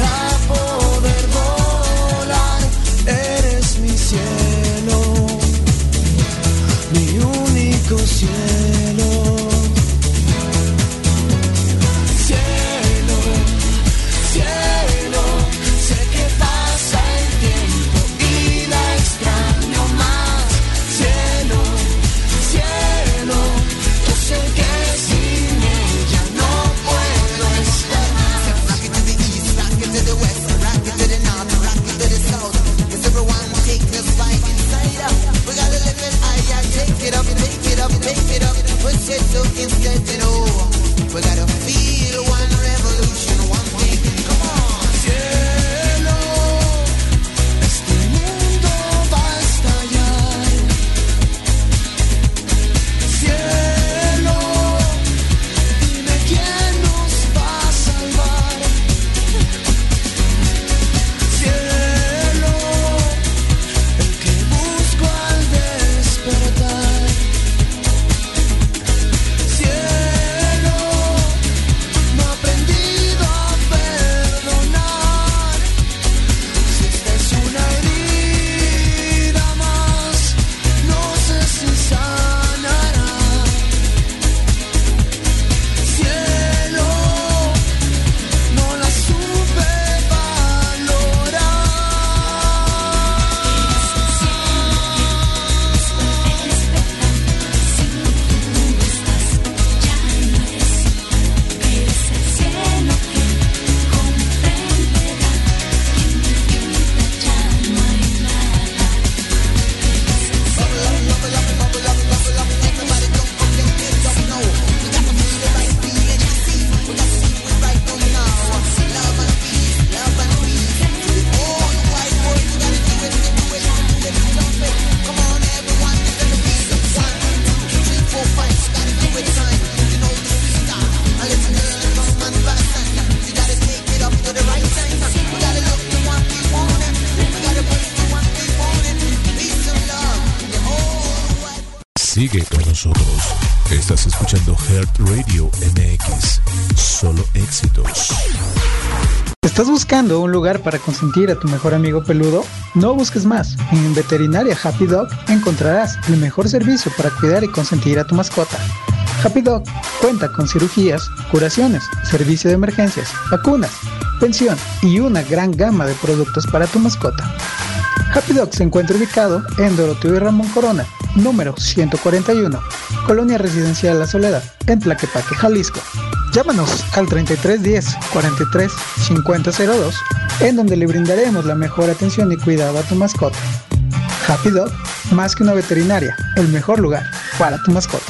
Sigue con nosotros. Estás escuchando Heart Radio M X. Solo éxitos. ¿Estás buscando un lugar para consentir a tu mejor amigo peludo? No busques más. En Veterinaria Happy Dog encontrarás el mejor servicio para cuidar y consentir a tu mascota. Happy Dog cuenta con cirugías, curaciones, servicio de emergencias, vacunas, pensión y una gran gama de productos para tu mascota. Happy Dog se encuentra ubicado en Doroteo y Ramón Corona, número ciento cuarenta y uno, Colonia Residencial La Soledad, en Tlaquepaque, Jalisco. Llámanos al treinta y tres diez, cuarenta y tres, cincuenta cero dos, en donde le brindaremos la mejor atención y cuidado a tu mascota. Happy Dog, más que una veterinaria, el mejor lugar para tu mascota.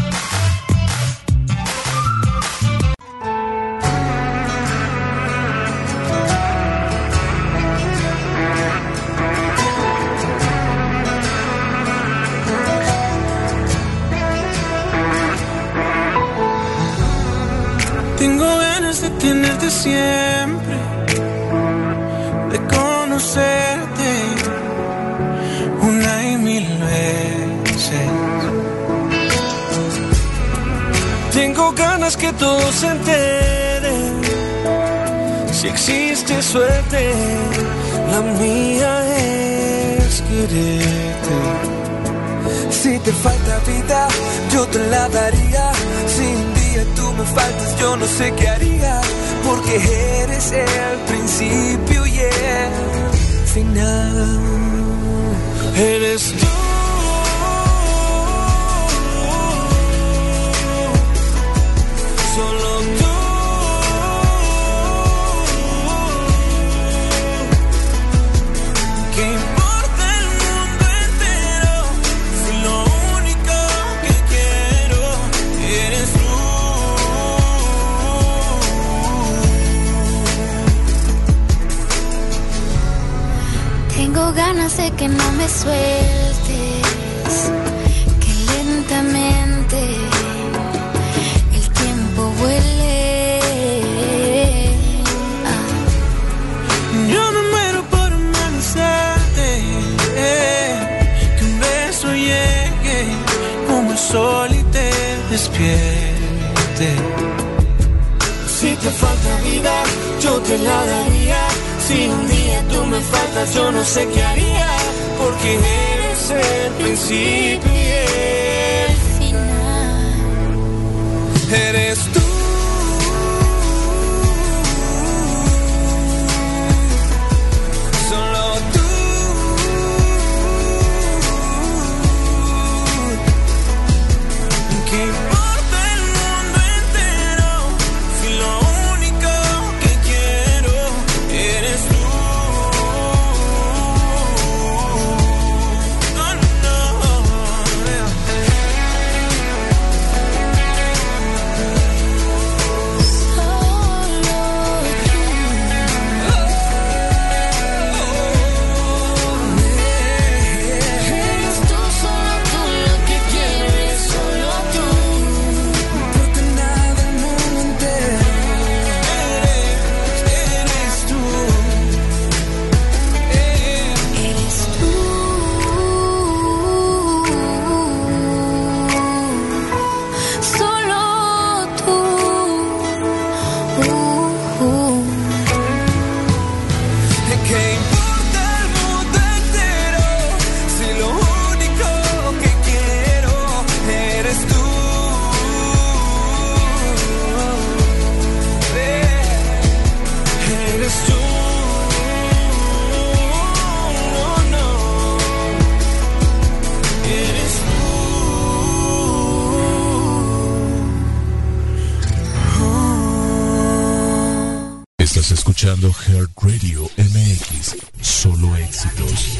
Tenerte siempre, de conocerte una y mil veces. Tengo ganas que todos se enteren. Si existe suerte, la mía es quererte. Si te falta vida, yo te la daría. Si un día tú me faltas, yo no sé qué haría. Porque eres el principio y el final. Eres tú. Solo tú. ¿Qué importa el mundo entero? Si lo único que quiero eres tú. Tengo ganas de que no me sueltes, que lentamente el tiempo vuele. Ah. Yo me muero por amanecerte, eh, que un beso llegue como el sol y te despierte. Si te falta vida, yo te la daría. Si un día tú me faltas, yo no sé qué haría. Porque eres el principio y el final. Eres tú. Solo tú. ¿Qué importa el mundo entero? Si lo único que quiero eres tú. No, no, eres tú, solo tú, lo que quieres, solo tú. No importa nada del mundo entero. Eres, eres tú. Eres tú. Solo tú. Uh, uh. ¿Qué importa el mundo entero? Si lo único que quiero eres tú. Eres tú. No, no. Eres tú. Estás escuchando Heart Radio M X. Solo éxitos.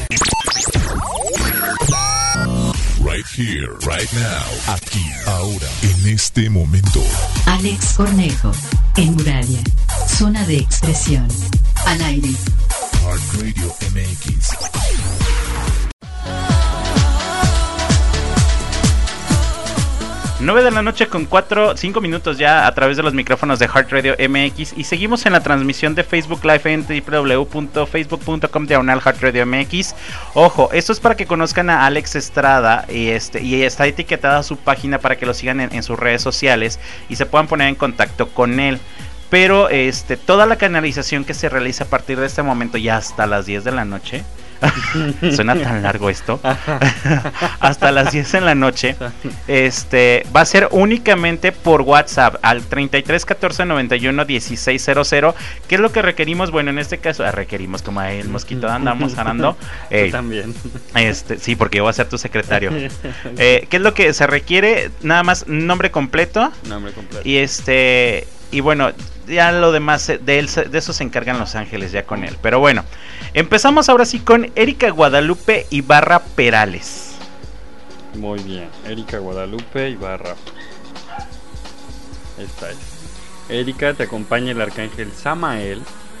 Right here, right now. Aquí, ahora, en este momento. Alex Cornejo, en Muralia, zona de expresión, al aire. Heart Radio M X. nueve de la noche con cuatro, cinco minutos ya a través de los micrófonos de Heart Radio M X y seguimos en la transmisión de Facebook Live en doble u doble u doble u punto facebook punto com diagonal Heart Radio M X. Ojo, esto es para que conozcan a Alex Estrada y este y está etiquetada su página para que lo sigan en, en sus redes sociales y se puedan poner en contacto con él. Pero este toda la canalización que se realiza a partir de este momento y hasta las diez de la noche. Suena tan largo esto. Hasta las diez en la noche. Este va a ser únicamente por WhatsApp al treinta y tres catorce noventa y uno dieciséis cero cero. ¿Qué es lo que requerimos? Bueno, en este caso ah, requerimos como el mosquito andamos arando. Eh, también. Este, sí, porque yo voy a ser tu secretario. Eh, ¿Qué es lo que se requiere? Nada más nombre completo. Nombre completo. Y este y bueno, ya lo demás de él, de eso se encargan Los Ángeles ya con él. Pero bueno, empezamos ahora sí con Erika Guadalupe Ibarra Perales. Muy bien, Erika Guadalupe Ibarra. Esta es. Erika, te acompaña el arcángel Samael.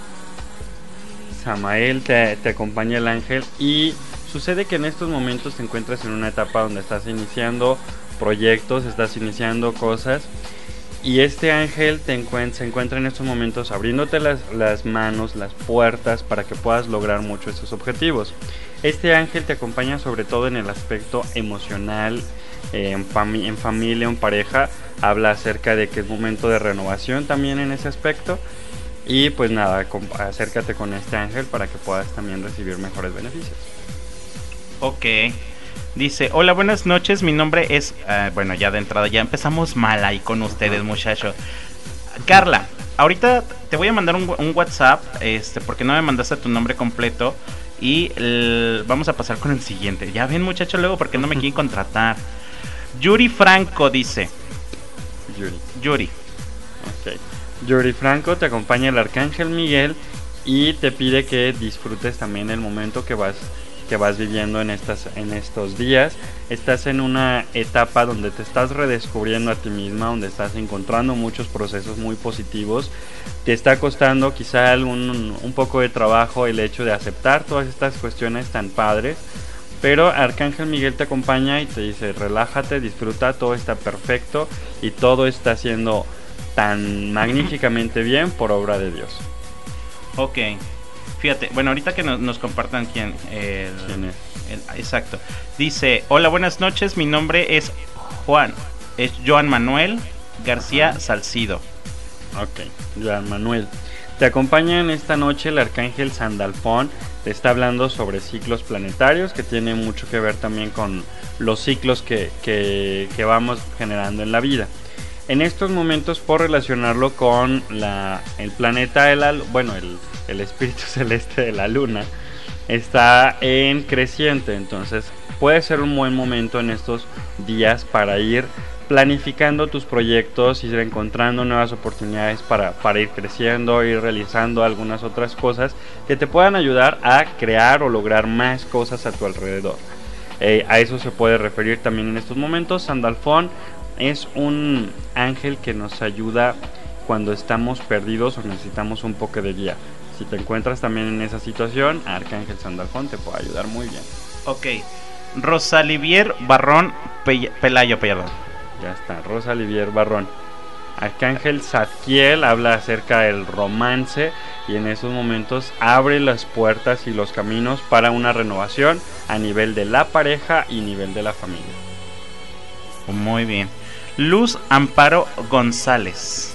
Samael te, te acompaña el ángel y sucede que en estos momentos te encuentras en una etapa donde estás iniciando proyectos, estás iniciando cosas. Y este ángel te encuent- se encuentra en estos momentos abriéndote las, las manos, las puertas para que puedas lograr mucho esos objetivos. Este ángel te acompaña sobre todo en el aspecto emocional, eh, en, fami- en familia, en pareja. Habla acerca de que es momento de renovación también en ese aspecto. Y pues nada, comp- acércate con este ángel para que puedas también recibir mejores beneficios. Ok. Dice, hola, buenas noches, mi nombre es... Uh, bueno, ya de entrada, ya empezamos mal ahí con ustedes, muchachos. Carla, ahorita te voy a mandar un, un WhatsApp, este, porque no me mandaste tu nombre completo. Y el, vamos a pasar con el siguiente. Ya ven, muchachos, luego, porque no me quieren contratar. Yuri Franco dice... Yuri. Yuri. Ok. Yuri Franco, te acompaña el arcángel Miguel y te pide que disfrutes también el momento que vas... que vas viviendo en estas en estos días. Estás en una etapa donde te estás redescubriendo a ti misma, donde estás encontrando muchos procesos muy positivos. Te está costando quizá algún un poco de trabajo el hecho de aceptar todas estas cuestiones tan padres, pero Arcángel Miguel te acompaña y te dice, relájate, disfruta, todo está perfecto y todo está siendo tan magníficamente bien por obra de Dios. Ok. Fíjate, bueno, ahorita que nos, nos compartan quién, el, ¿Quién es? El, exacto. Dice, hola, buenas noches, mi nombre es Juan, es Joan Manuel García Ajá. Salcido. Ok, Joan Manuel. Te acompaña en esta noche el arcángel Sandalfón, te está hablando sobre ciclos planetarios, que tiene mucho que ver también con los ciclos que, que, que vamos generando en la vida. En estos momentos, por relacionarlo con la, el planeta, el, bueno, el... el espíritu celeste de la luna está en creciente, entonces puede ser un buen momento en estos días para ir planificando tus proyectos, ir encontrando nuevas oportunidades para, para ir creciendo, ir realizando algunas otras cosas que te puedan ayudar a crear o lograr más cosas a tu alrededor. Eh, a eso se puede referir también en estos momentos. Sandalfón es un ángel que nos ayuda cuando estamos perdidos o necesitamos un poco de guía. Si te encuentras también en esa situación, Arcángel Sandalfón te puede ayudar muy bien. Ok. Rosalivier Barrón Pe- Pelayo, perdón. Ya está, Rosalivier Barrón. Arcángel Zadkiel habla acerca del romance y en esos momentos abre las puertas y los caminos para una renovación a nivel de la pareja y nivel de la familia. Muy bien. Luz Amparo González.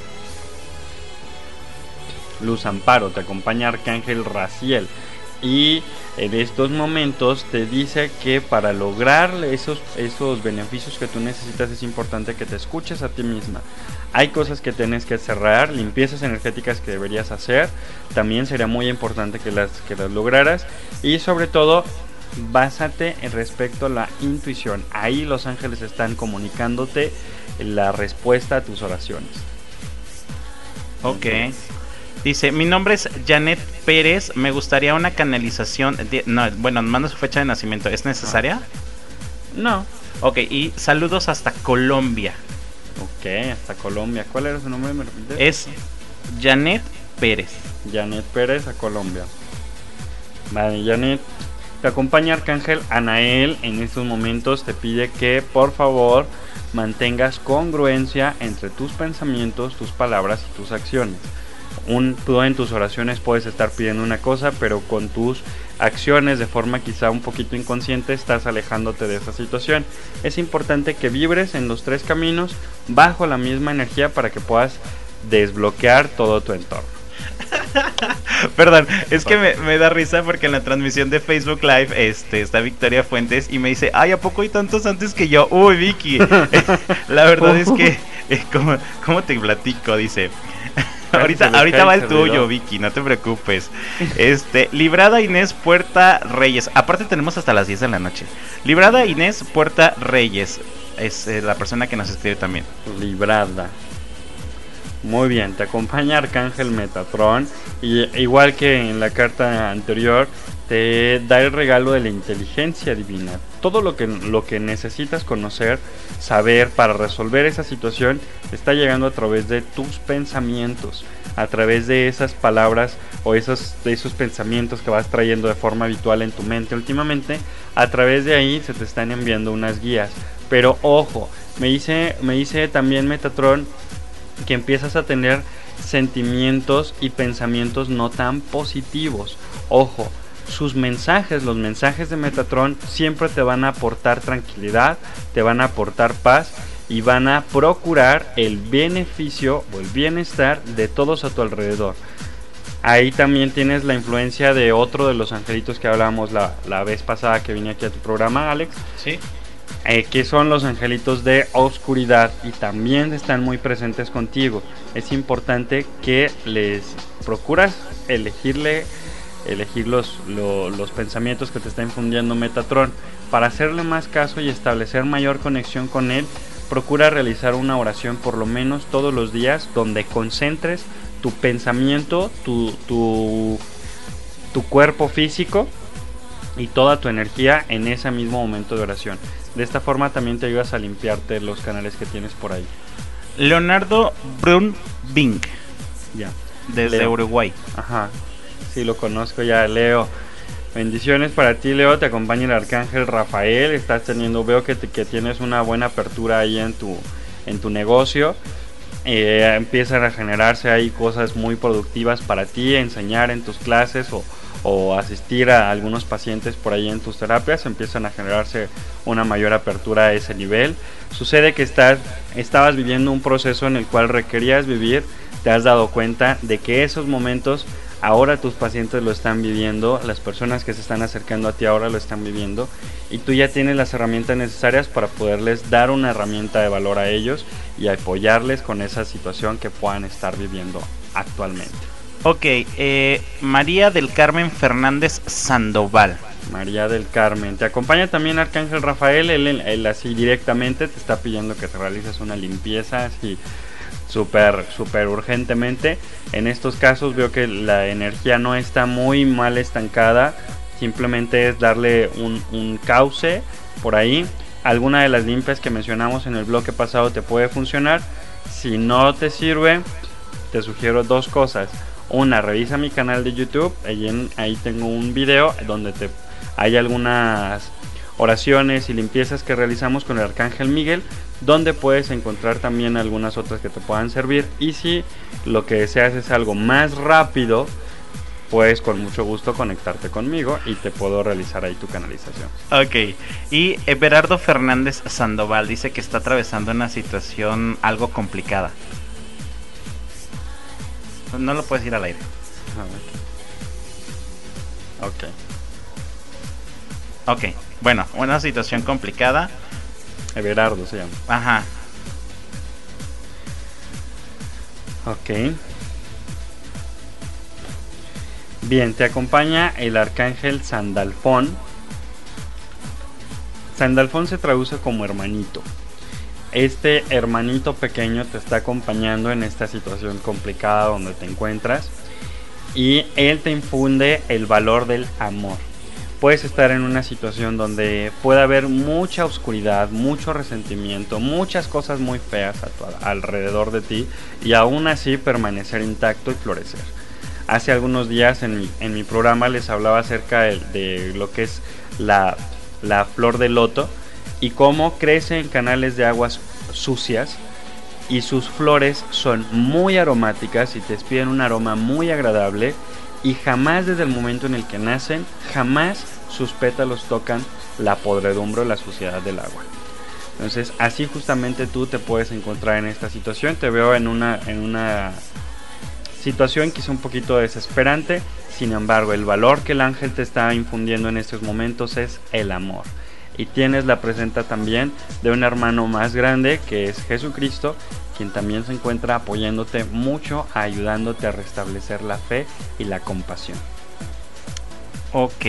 Luz Amparo, te acompaña Arcángel Raziel y en estos momentos te dice que para lograr esos, esos beneficios que tú necesitas es importante que te escuches a ti misma. Hay cosas que tienes que cerrar, limpiezas energéticas que deberías hacer, también sería muy importante que las, que las lograras y sobre todo básate en respecto a la intuición. Ahí los ángeles están comunicándote la respuesta a tus oraciones. Ok. Dice, mi nombre es Janet Pérez, me gustaría una canalización de, no, bueno, manda su fecha de nacimiento, ¿es necesaria? No. Ok, y saludos hasta Colombia. Ok, hasta Colombia. ¿Cuál era su nombre? ¿Me repites? Es Janet Pérez. Janet Pérez a Colombia. Vale, Janet, Te acompaña Arcángel Anael. En estos momentos te pide que por favor mantengas congruencia entre tus pensamientos, tus palabras y tus acciones. Un, tú en tus oraciones puedes estar pidiendo una cosa, pero con tus acciones de forma quizá un poquito inconsciente estás alejándote de esa situación. Es importante que vibres en los tres caminos bajo la misma energía para que puedas desbloquear todo tu entorno. Perdón, es que me, me da risa porque en la transmisión de Facebook Live este, está Victoria Fuentes y me dice, ay, ¿a poco hay tantos antes que yo? Uy, Vicky, la verdad es que, eh, ¿cómo, ¿cómo te platico? Dice... Ahorita, ahorita va el tuyo, Vicky, no te preocupes. Este, Librada Inés Puerta Reyes. Aparte tenemos hasta las diez de la noche. Librada Inés Puerta Reyes es eh, la persona que nos escribe también. Librada. Muy bien, te acompaña Arcángel Metatron. Y igual que en la carta anterior, te da el regalo de la inteligencia divina. Todo lo que, lo que necesitas conocer, saber para resolver esa situación está llegando a través de tus pensamientos, a través de esas palabras o esos, de esos pensamientos que vas trayendo de forma habitual en tu mente últimamente. A través de ahí se te están enviando unas guías. Pero ojo, me dice, me dice también Metatron que empiezas a tener sentimientos y pensamientos no tan positivos. Ojo, sus mensajes, los mensajes de Metatron siempre te van a aportar tranquilidad, te van a aportar paz y van a procurar el beneficio o el bienestar de todos a tu alrededor. Ahí también tienes la influencia de otro de los angelitos que hablábamos la, la vez pasada que vine aquí a tu programa, Alex. Sí. Eh, que son los angelitos de oscuridad y también están muy presentes contigo. Es importante que les procuras elegirle elegir los, lo, los pensamientos que te está infundiendo Metatron. Para hacerle más caso y establecer mayor conexión con él, procura realizar una oración por lo menos todos los días donde concentres tu pensamiento, tu, tu, tu cuerpo físico y toda tu energía en ese mismo momento de oración. De esta forma también te ayudas a limpiarte los canales que tienes por ahí. Leonardo Brunbing, ya, desde Leo. Uruguay. Ajá, sí lo conozco ya, Leo. Bendiciones para ti, Leo. Te acompaña el Arcángel Rafael. Estás teniendo, veo que, te, que tienes una buena apertura ahí en tu, en tu negocio. Eh, empiezan a generarse ahí cosas muy productivas para ti, enseñar en tus clases o, o asistir a algunos pacientes por ahí en tus terapias. Empiezan a generarse una mayor apertura a ese nivel. Sucede que estás, estabas viviendo un proceso en el cual requerías vivir. Te has dado cuenta de que esos momentos ahora tus pacientes lo están viviendo, las personas que se están acercando a ti ahora lo están viviendo y tú ya tienes las herramientas necesarias para poderles dar una herramienta de valor a ellos y apoyarles con esa situación que puedan estar viviendo actualmente. Ok, eh, María del Carmen Fernández Sandoval. María del Carmen, te acompaña también Arcángel Rafael. Él, él, él así directamente te está pidiendo que te realices una limpieza así súper súper urgentemente. En estos casos veo que la energía no está muy mal estancada, simplemente es darle un, un cauce por ahí. Alguna de las limpias que mencionamos en el bloque pasado te puede funcionar. Si no te sirve, te sugiero dos cosas. Una, revisa mi canal de YouTube, ahí, en, ahí tengo un video donde te, hay algunas oraciones y limpiezas que realizamos con el Arcángel Miguel, donde puedes encontrar también algunas otras que te puedan servir. Y si lo que deseas es algo más rápido, puedes con mucho gusto conectarte conmigo y te puedo realizar ahí tu canalización. Ok, y Everardo Fernández Sandoval dice que está atravesando una situación algo complicada. No lo puedes ir al aire. Ok. Ok, bueno, una situación complicada. Everardo se llama. Ajá. Ok. Bien, te acompaña el Arcángel Sandalfón. Sandalfón se traduce como hermanito. Este hermanito pequeño te está acompañando en esta situación complicada donde te encuentras y él te infunde el valor del amor. Puedes estar en una situación donde puede haber mucha oscuridad, mucho resentimiento, muchas cosas muy feas a tu alrededor de ti y aún así permanecer intacto y florecer. Hace algunos días en mi, en mi programa les hablaba acerca de, de lo que es la, la flor de loto y cómo crece en canales de aguas sucias, y sus flores son muy aromáticas y te despiden un aroma muy agradable, y jamás desde el momento en el que nacen, jamás sus pétalos tocan la podredumbre o la suciedad del agua. Entonces así justamente tú te puedes encontrar en esta situación. Te veo en una, en una situación quizá un poquito desesperante. Sin embargo, el valor que el ángel te está infundiendo en estos momentos es el amor. Y tienes la presencia también de un hermano más grande, que es Jesucristo, quien también se encuentra apoyándote mucho, ayudándote a restablecer la fe y la compasión. Ok.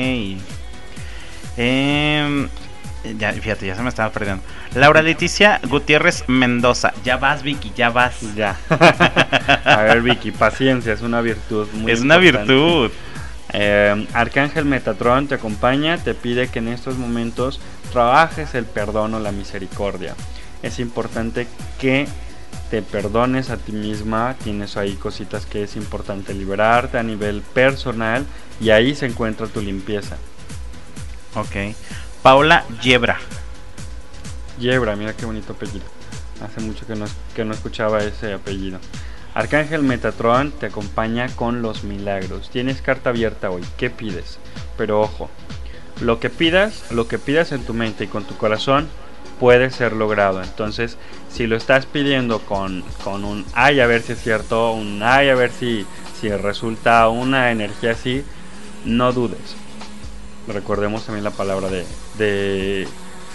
Eh, ya, fíjate, ya se me estaba perdiendo. Laura Leticia Gutiérrez Mendoza. Ya vas, Vicky, ya vas. Ya. A ver, Vicky, paciencia es una virtud muy Es una importante. virtud. Eh, Arcángel Metatron te acompaña, te pide que en estos momentos trabajes el perdón o la misericordia. Es importante que te perdones a ti misma, tienes ahí cositas que es importante liberarte a nivel personal, y ahí se encuentra tu limpieza. Ok. Paola Yebra. Yebra, mira qué bonito apellido. Hace mucho que no, que no escuchaba ese apellido. Arcángel Metatron te acompaña con los milagros. Tienes carta abierta hoy. ¿Qué pides? Pero ojo, lo que pidas, lo que pidas en tu mente y con tu corazón puede ser logrado. Entonces, si lo estás pidiendo con, con un ay a ver si es cierto, un ay a ver si, si resulta una energía así, no dudes. Recordemos también la palabra de, de,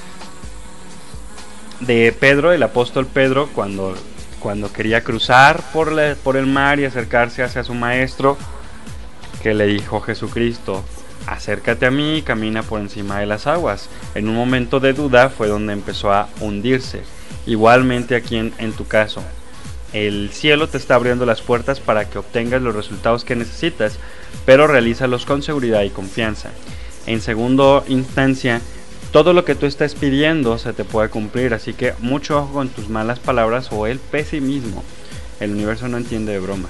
de Pedro, el apóstol Pedro, cuando... cuando quería cruzar por, la, por el mar y acercarse hacia su maestro, que le dijo Jesucristo: acércate a mí y camina por encima de las aguas. En un momento de duda fue donde empezó a hundirse. Igualmente aquí en, en tu caso, el cielo te está abriendo las puertas para que obtengas los resultados que necesitas, pero realízalos con seguridad y confianza. En segunda instancia, todo lo que tú estás pidiendo se te puede cumplir, así que mucho ojo con tus malas palabras o el pesimismo. El universo no entiende de bromas.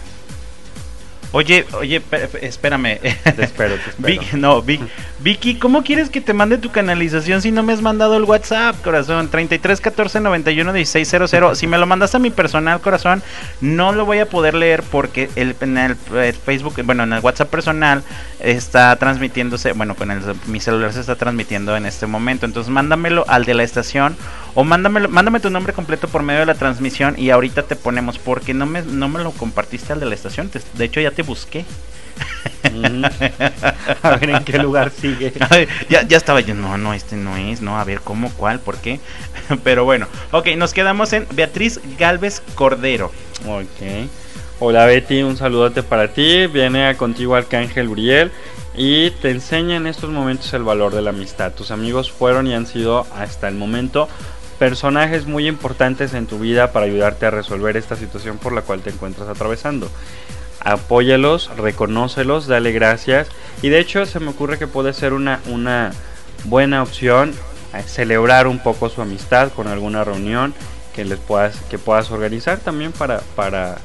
Oye, oye, pe- pe- espérame. Te espero, te espero. Vicky, no, Vic- Vicky, ¿cómo quieres que te mande tu canalización si no me has mandado el WhatsApp, corazón? treinta y tres catorce noventa y uno dieciséis cero cero. Si me lo mandas a mi personal, corazón, no lo voy a poder leer porque el, en el, el Facebook, bueno, en el WhatsApp personal está transmitiéndose, bueno, con el, mi celular se está transmitiendo en este momento. Entonces mándamelo al de la estación o mándamelo, mándame tu nombre completo por medio de la transmisión y ahorita te ponemos, porque no me, no me lo compartiste al de la estación. Te, de hecho ya te busqué. Mm. A ver en qué lugar sigue. Ay, ya, ya estaba yo, no, no, este no es, no, a ver, ¿cómo, cuál, por qué? Pero bueno, ok, nos quedamos en Beatriz Galvez Cordero. Ok. Hola Betty, un saludote para ti. Viene a contigo Arcángel Uriel y te enseña en estos momentos el valor de la amistad. Tus amigos fueron y han sido hasta el momento personajes muy importantes en tu vida para ayudarte a resolver esta situación por la cual te encuentras atravesando. Apóyalos, reconócelos, dale gracias. Y de hecho se me ocurre que puede ser una, una buena opción eh, celebrar un poco su amistad con alguna reunión que les puedas, que puedas organizar también para, para,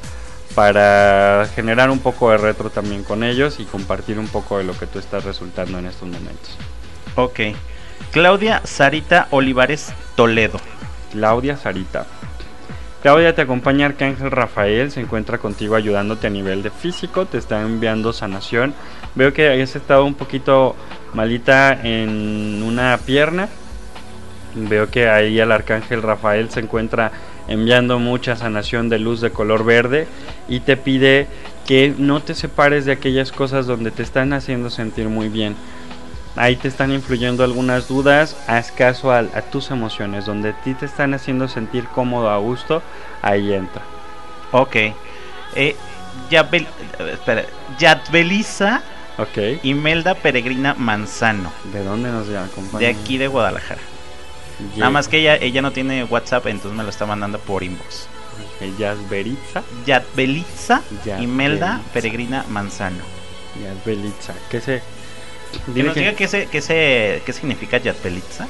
para generar un poco de retro también con ellos y compartir un poco de lo que tú estás resultando en estos momentos. Ok. Claudia Sarita Olivares Toledo. Claudia Sarita. Claudia, te acompaña Arcángel Rafael, se encuentra contigo ayudándote a nivel de físico, te está enviando sanación. Veo que has estado un poquito malita en una pierna. Veo que ahí el Arcángel Rafael se encuentra enviando mucha sanación de luz de color verde y te pide que no te separes de aquellas cosas donde te están haciendo sentir muy bien. Ahí te están influyendo algunas dudas, haz caso a, a tus emociones, donde a ti te están haciendo sentir cómodo, a gusto, ahí entra. Ok. Eh, Yabel, espera, Yatbelisa Ok. Imelda Peregrina Manzano. ¿De dónde nos acompaña? De aquí de Guadalajara. Ye- Nada más que ella, ella no tiene WhatsApp, entonces me lo está mandando por inbox. Yasberitza. Yatbelisa Yatbelitza. Imelda Peregrina Manzano. Yasberitza. ¿Qué se? Que Dime nos que- diga qué, se, qué, se, qué significa Yatbelitza.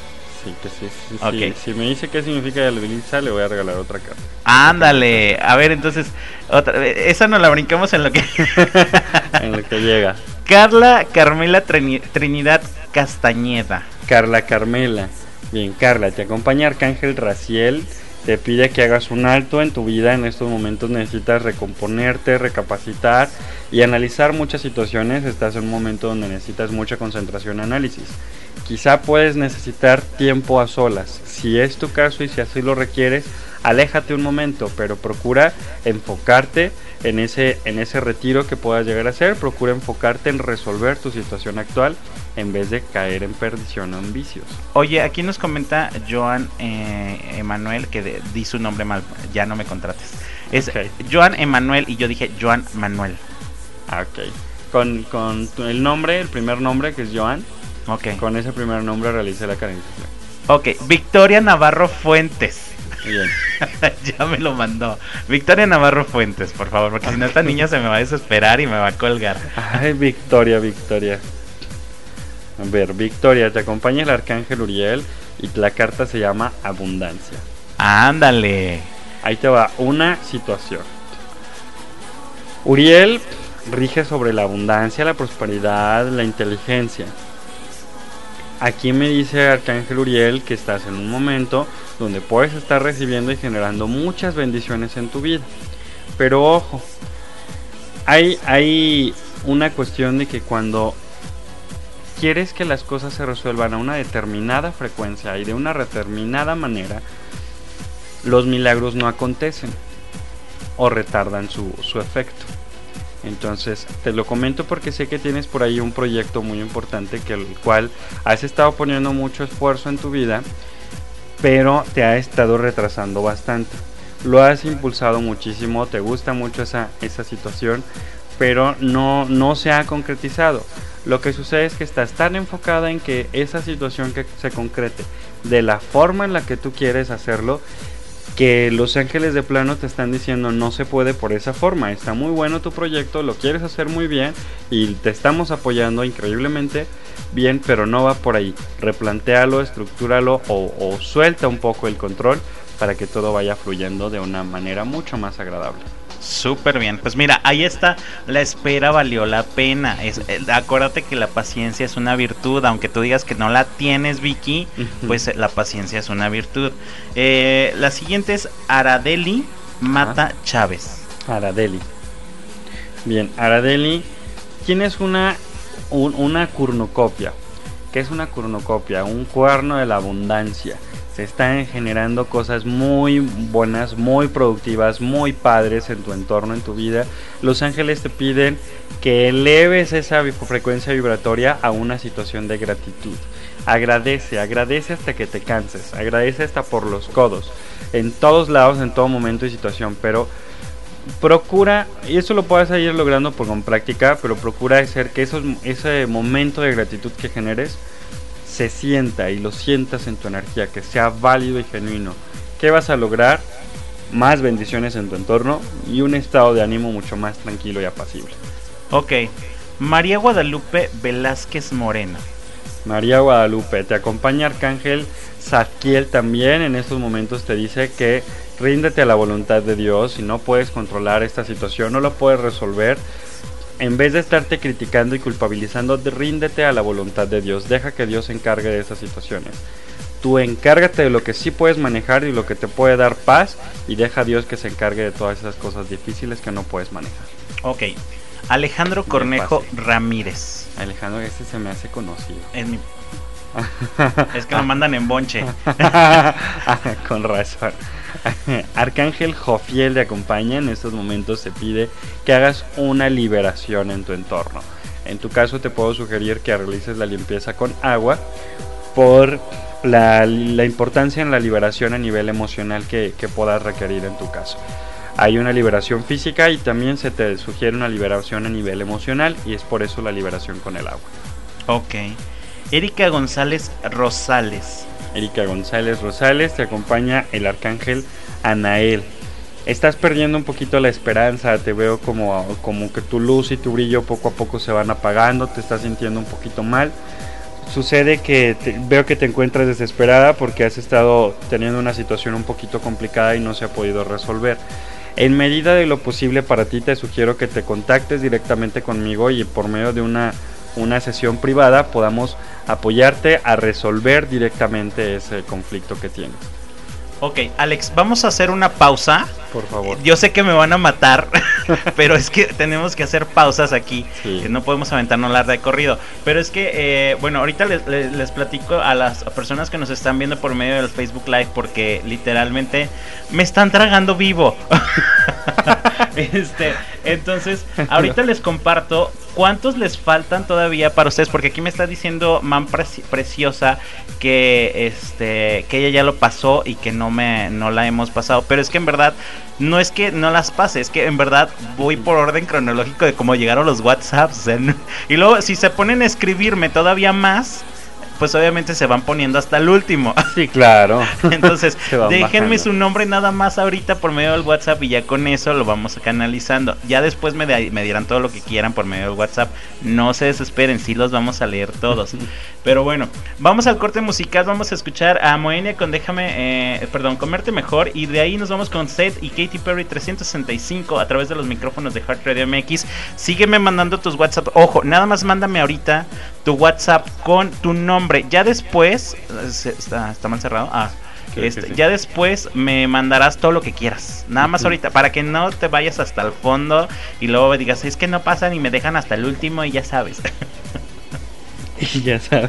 sí, que sí. sí, sí. Ok. Si me dice qué significa Yalitza, le voy a regalar otra carta. Ándale. A ver, entonces, otra, esa nos la brincamos en lo que... En lo que llega. Carla Carmela Trini- Trinidad Castañeda. Carla Carmela. Bien, Carla, te acompaña Arcángel Raciel. Te pide que hagas un alto en tu vida. En estos momentos necesitas recomponerte, recapacitar y analizar muchas situaciones. Estás en un momento donde necesitas mucha concentración y análisis. Quizá puedes necesitar tiempo a solas. Si es tu caso y si así lo requieres, aléjate un momento, pero procura enfocarte en ese, en ese retiro que puedas llegar a hacer. Procura enfocarte en resolver tu situación actual en vez de caer en perdición o en vicios. Oye, aquí nos comenta Joan eh, Emanuel, que de, di su nombre mal, ya no me contrates. Es Ok. Joan Emanuel y yo dije Joan Manuel. Ah, ok. Con, con tu- el nombre, el primer nombre que es Joan, Ok. con ese primer nombre realicé la canalización. Ok, Victoria Navarro Fuentes. Bien. Ya me lo mandó. Victoria Navarro Fuentes, por favor, porque si no esta niña se me va a desesperar y me va a colgar. Ay, Victoria, Victoria. A ver, Victoria, te acompaña el Arcángel Uriel y la carta se llama Abundancia. Ándale. Ahí te va una situación. Uriel rige sobre la abundancia, la prosperidad, la inteligencia. Aquí me dice Arcángel Uriel que estás en un momento donde puedes estar recibiendo y generando muchas bendiciones en tu vida. Pero ojo, hay, hay una cuestión de que cuando quieres que las cosas se resuelvan a una determinada frecuencia y de una determinada manera, los milagros no acontecen o retardan su, su efecto. Entonces te lo comento porque sé que tienes por ahí un proyecto muy importante que el cual has estado poniendo mucho esfuerzo en tu vida, pero te ha estado retrasando bastante. Lo has impulsado muchísimo, te gusta mucho esa, esa situación, pero no, no se ha concretizado. Lo que sucede es que estás tan enfocada en que esa situación que se concrete de la forma en la que tú quieres hacerlo, que los ángeles de plano te están diciendo no se puede por esa forma. Está muy bueno tu proyecto, lo quieres hacer muy bien y te estamos apoyando increíblemente bien, pero no va por ahí. Replantéalo, estructúralo o, o suelta un poco el control para que todo vaya fluyendo de una manera mucho más agradable. Súper bien, pues mira, ahí está, la espera valió la pena. Es, eh, acuérdate que la paciencia es una virtud, aunque tú digas que no la tienes, Vicky, pues eh, la paciencia es una virtud. Eh, la siguiente es Aradeli Mata Ajá. Chávez. Aradeli. Bien, Aradeli, tienes una, un- una cornucopia. ¿Qué es una cornucopia? Un cuerno de la abundancia. Se están generando cosas muy buenas, muy productivas, muy padres en tu entorno, en tu vida. Los ángeles te piden que eleves esa vi- frecuencia vibratoria a una situación de gratitud. Agradece, agradece hasta que te canses, agradece hasta por los codos, en todos lados, en todo momento y situación, pero procura, y eso lo puedes ir logrando por, con práctica, pero procura hacer que esos, ese momento de gratitud que generes se sienta y lo sientas en tu energía, que sea válido y genuino. ¿Qué vas a lograr? Más bendiciones en tu entorno y un estado de ánimo mucho más tranquilo y apacible. Ok, María Guadalupe Velázquez Moreno. María Guadalupe, te acompaña Arcángel Zadkiel también. En estos momentos te dice que ríndete a la voluntad de Dios. Si no puedes controlar esta situación, no lo puedes resolver, en vez de estarte criticando y culpabilizando, ríndete a la voluntad de Dios. Deja que Dios se encargue de esas situaciones. Tú encárgate de lo que sí puedes manejar y lo que te puede dar paz, y deja a Dios que se encargue de todas esas cosas difíciles que no puedes manejar. Ok, Alejandro Cornejo Ramírez. Alejandro, este se me hace conocido. Es mi... Es que me mandan en bonche. Con razón. Arcángel Jofiel te acompaña. En estos momentos te pide que hagas una liberación en tu entorno. En tu caso te puedo sugerir que realices la limpieza con agua por la, la importancia en la liberación a nivel emocional que, que puedas requerir en tu caso. Hay una liberación física y también se te sugiere una liberación a nivel emocional, y es por eso la liberación con el agua. Ok. Erika González Rosales. Erika González Rosales, te acompaña el Arcángel Anael. Estás perdiendo un poquito la esperanza, te veo como, como que tu luz y tu brillo poco a poco se van apagando, te estás sintiendo un poquito mal. sucede que te, veo que te encuentras desesperada porque has estado teniendo una situación un poquito complicada y no se ha podido resolver. En medida de lo posible para ti te sugiero que te contactes directamente conmigo y por medio de una, una sesión privada podamos apoyarte a resolver directamente ese conflicto que tienes. Ok, Alex, vamos a hacer una pausa. Por favor. Yo sé que me van a matar, pero es que tenemos que hacer pausas aquí. Sí. No podemos aventarnos la de corrido. Pero es que, eh, bueno, ahorita les, les, les platico a las personas que nos están viendo por medio del Facebook Live, porque literalmente me están tragando vivo. este, entonces, ahorita les comparto cuántos les faltan todavía para ustedes, porque aquí me está diciendo Man Preci- Preciosa que este que ella ya lo pasó y que no me no la hemos pasado, pero es que en verdad no es que no las pase, es que en verdad voy por orden cronológico de cómo llegaron los WhatsApps, o sea, no, y luego si se ponen a escribirme todavía más, pues obviamente se van poniendo hasta el último. Sí, claro. Entonces, déjenme bajando. su nombre nada más ahorita por medio del WhatsApp y ya con eso lo vamos canalizando. Ya después me, de, me dirán todo lo que quieran por medio del WhatsApp. No se desesperen, sí los vamos a leer todos. Pero bueno, vamos al corte musical. Vamos a escuchar a Moenia con Déjame, eh, perdón, Comerte Mejor. Y de ahí nos vamos con Seth y Katy Perry trescientos sesenta y cinco a través de los micrófonos de Heart Radio M X. Sígueme mandando tus WhatsApp. Ojo, nada más mándame ahorita tu WhatsApp con tu nombre. Ya después, está, está mal cerrado. Ah, este, sí. Ya después me mandarás todo lo que quieras. Nada más uh-huh. ahorita, para que no te vayas hasta el fondo y luego digas, es que no pasan y me dejan hasta el último y ya sabes. Y ya sabes.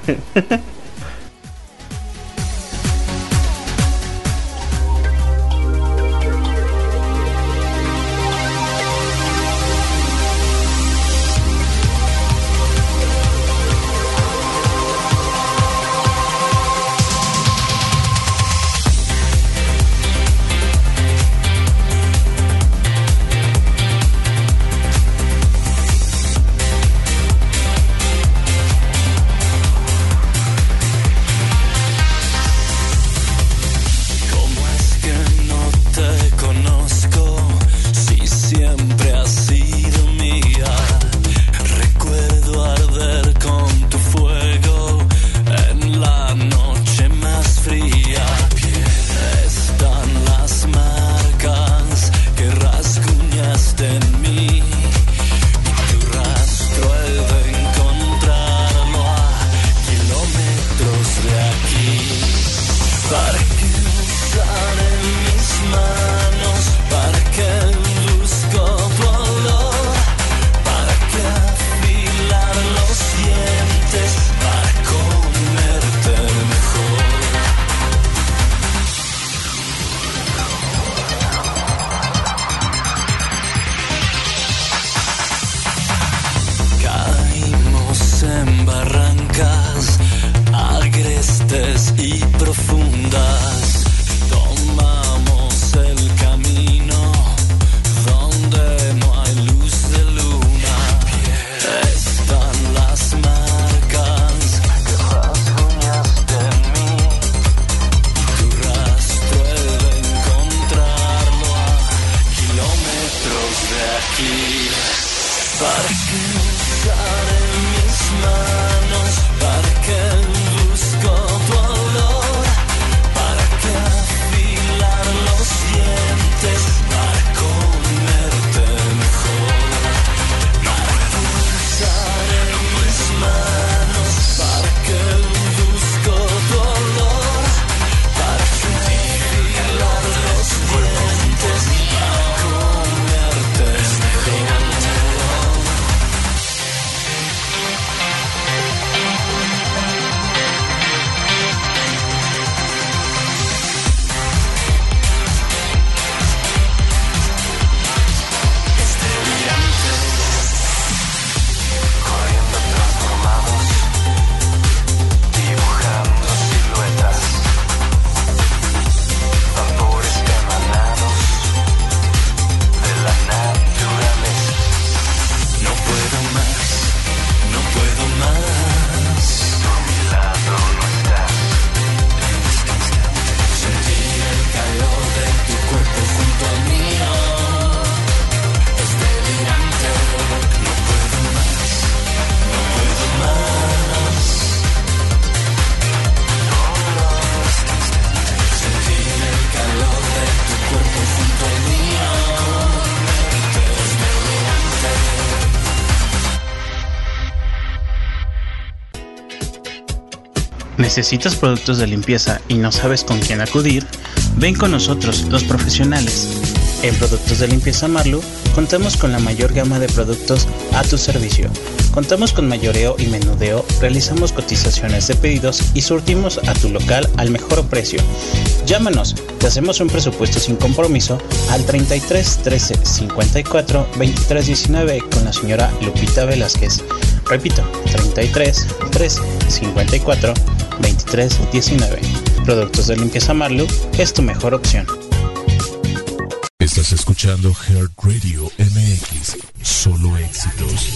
¿Necesitas productos de limpieza y no sabes con quién acudir? Ven con nosotros, los profesionales. En Productos de Limpieza Marlu contamos con la mayor gama de productos a tu servicio. Contamos con mayoreo y menudeo, realizamos cotizaciones de pedidos y surtimos a tu local al mejor precio. Llámanos, te hacemos un presupuesto sin compromiso al treinta y tres trece cincuenta y cuatro veintitrés diecinueve con la señora Lupita Velázquez. Repito, treinta y tres trece cincuenta y cuatro veintitrés diecinueve. Productos de Limpieza Marlu es tu mejor opción. Estás escuchando Heart Radio M X, solo éxitos.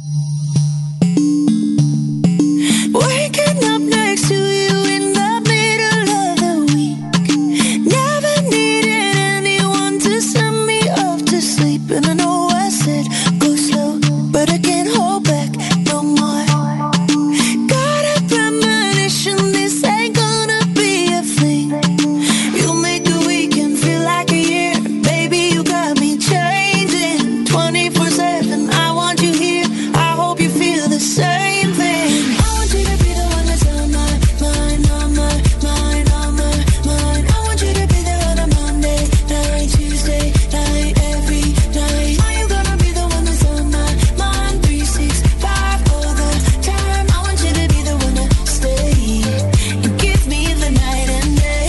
Waking up next to you in the middle of the week. Never needed anyone to send me off to sleep. And I know I said go slow, but I can't hold back no more. Got a premonition this ain't gonna be a thing. You'll make the weekend feel like a year. Baby, you got me changing twenty-four seven. I want you here. I hope you feel the same thing. I want you to be the one that's on my mind, on my mind, on my mind. I want you to be there on a Monday night, Tuesday night, every night. Are you gonna be the one that's on my mind, three sixty-five all the time? I want you to be the one to stay and give me the night and day.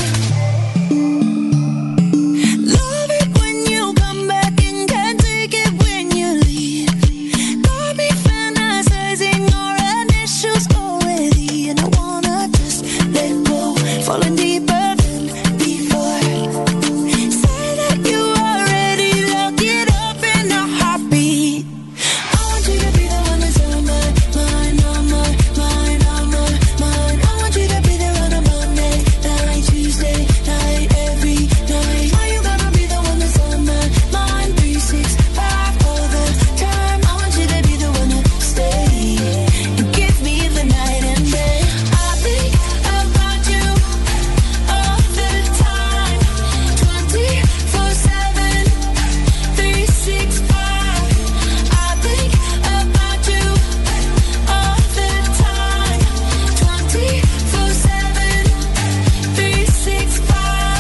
Love it when you come back and can't take it when you leave. Got me fantasizing your initials already, and I wanna just let go, falling deeper than before. Say that you are ready, lock it up in a heartbeat. I want you to be the one that's on my mind, on my mind, on my mind. I want you to be there on a Monday night, Tuesday night, every night. Are you gonna be the one that's on my mind, three sixty-five all the time? I want you to be the one to stay and give me the night and day. I think about you all the time, twenty-four seven, three sixty-five. I think about you all the time, twenty-four seven, three sixty-five.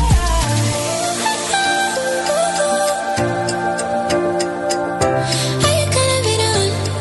Are you gonna be the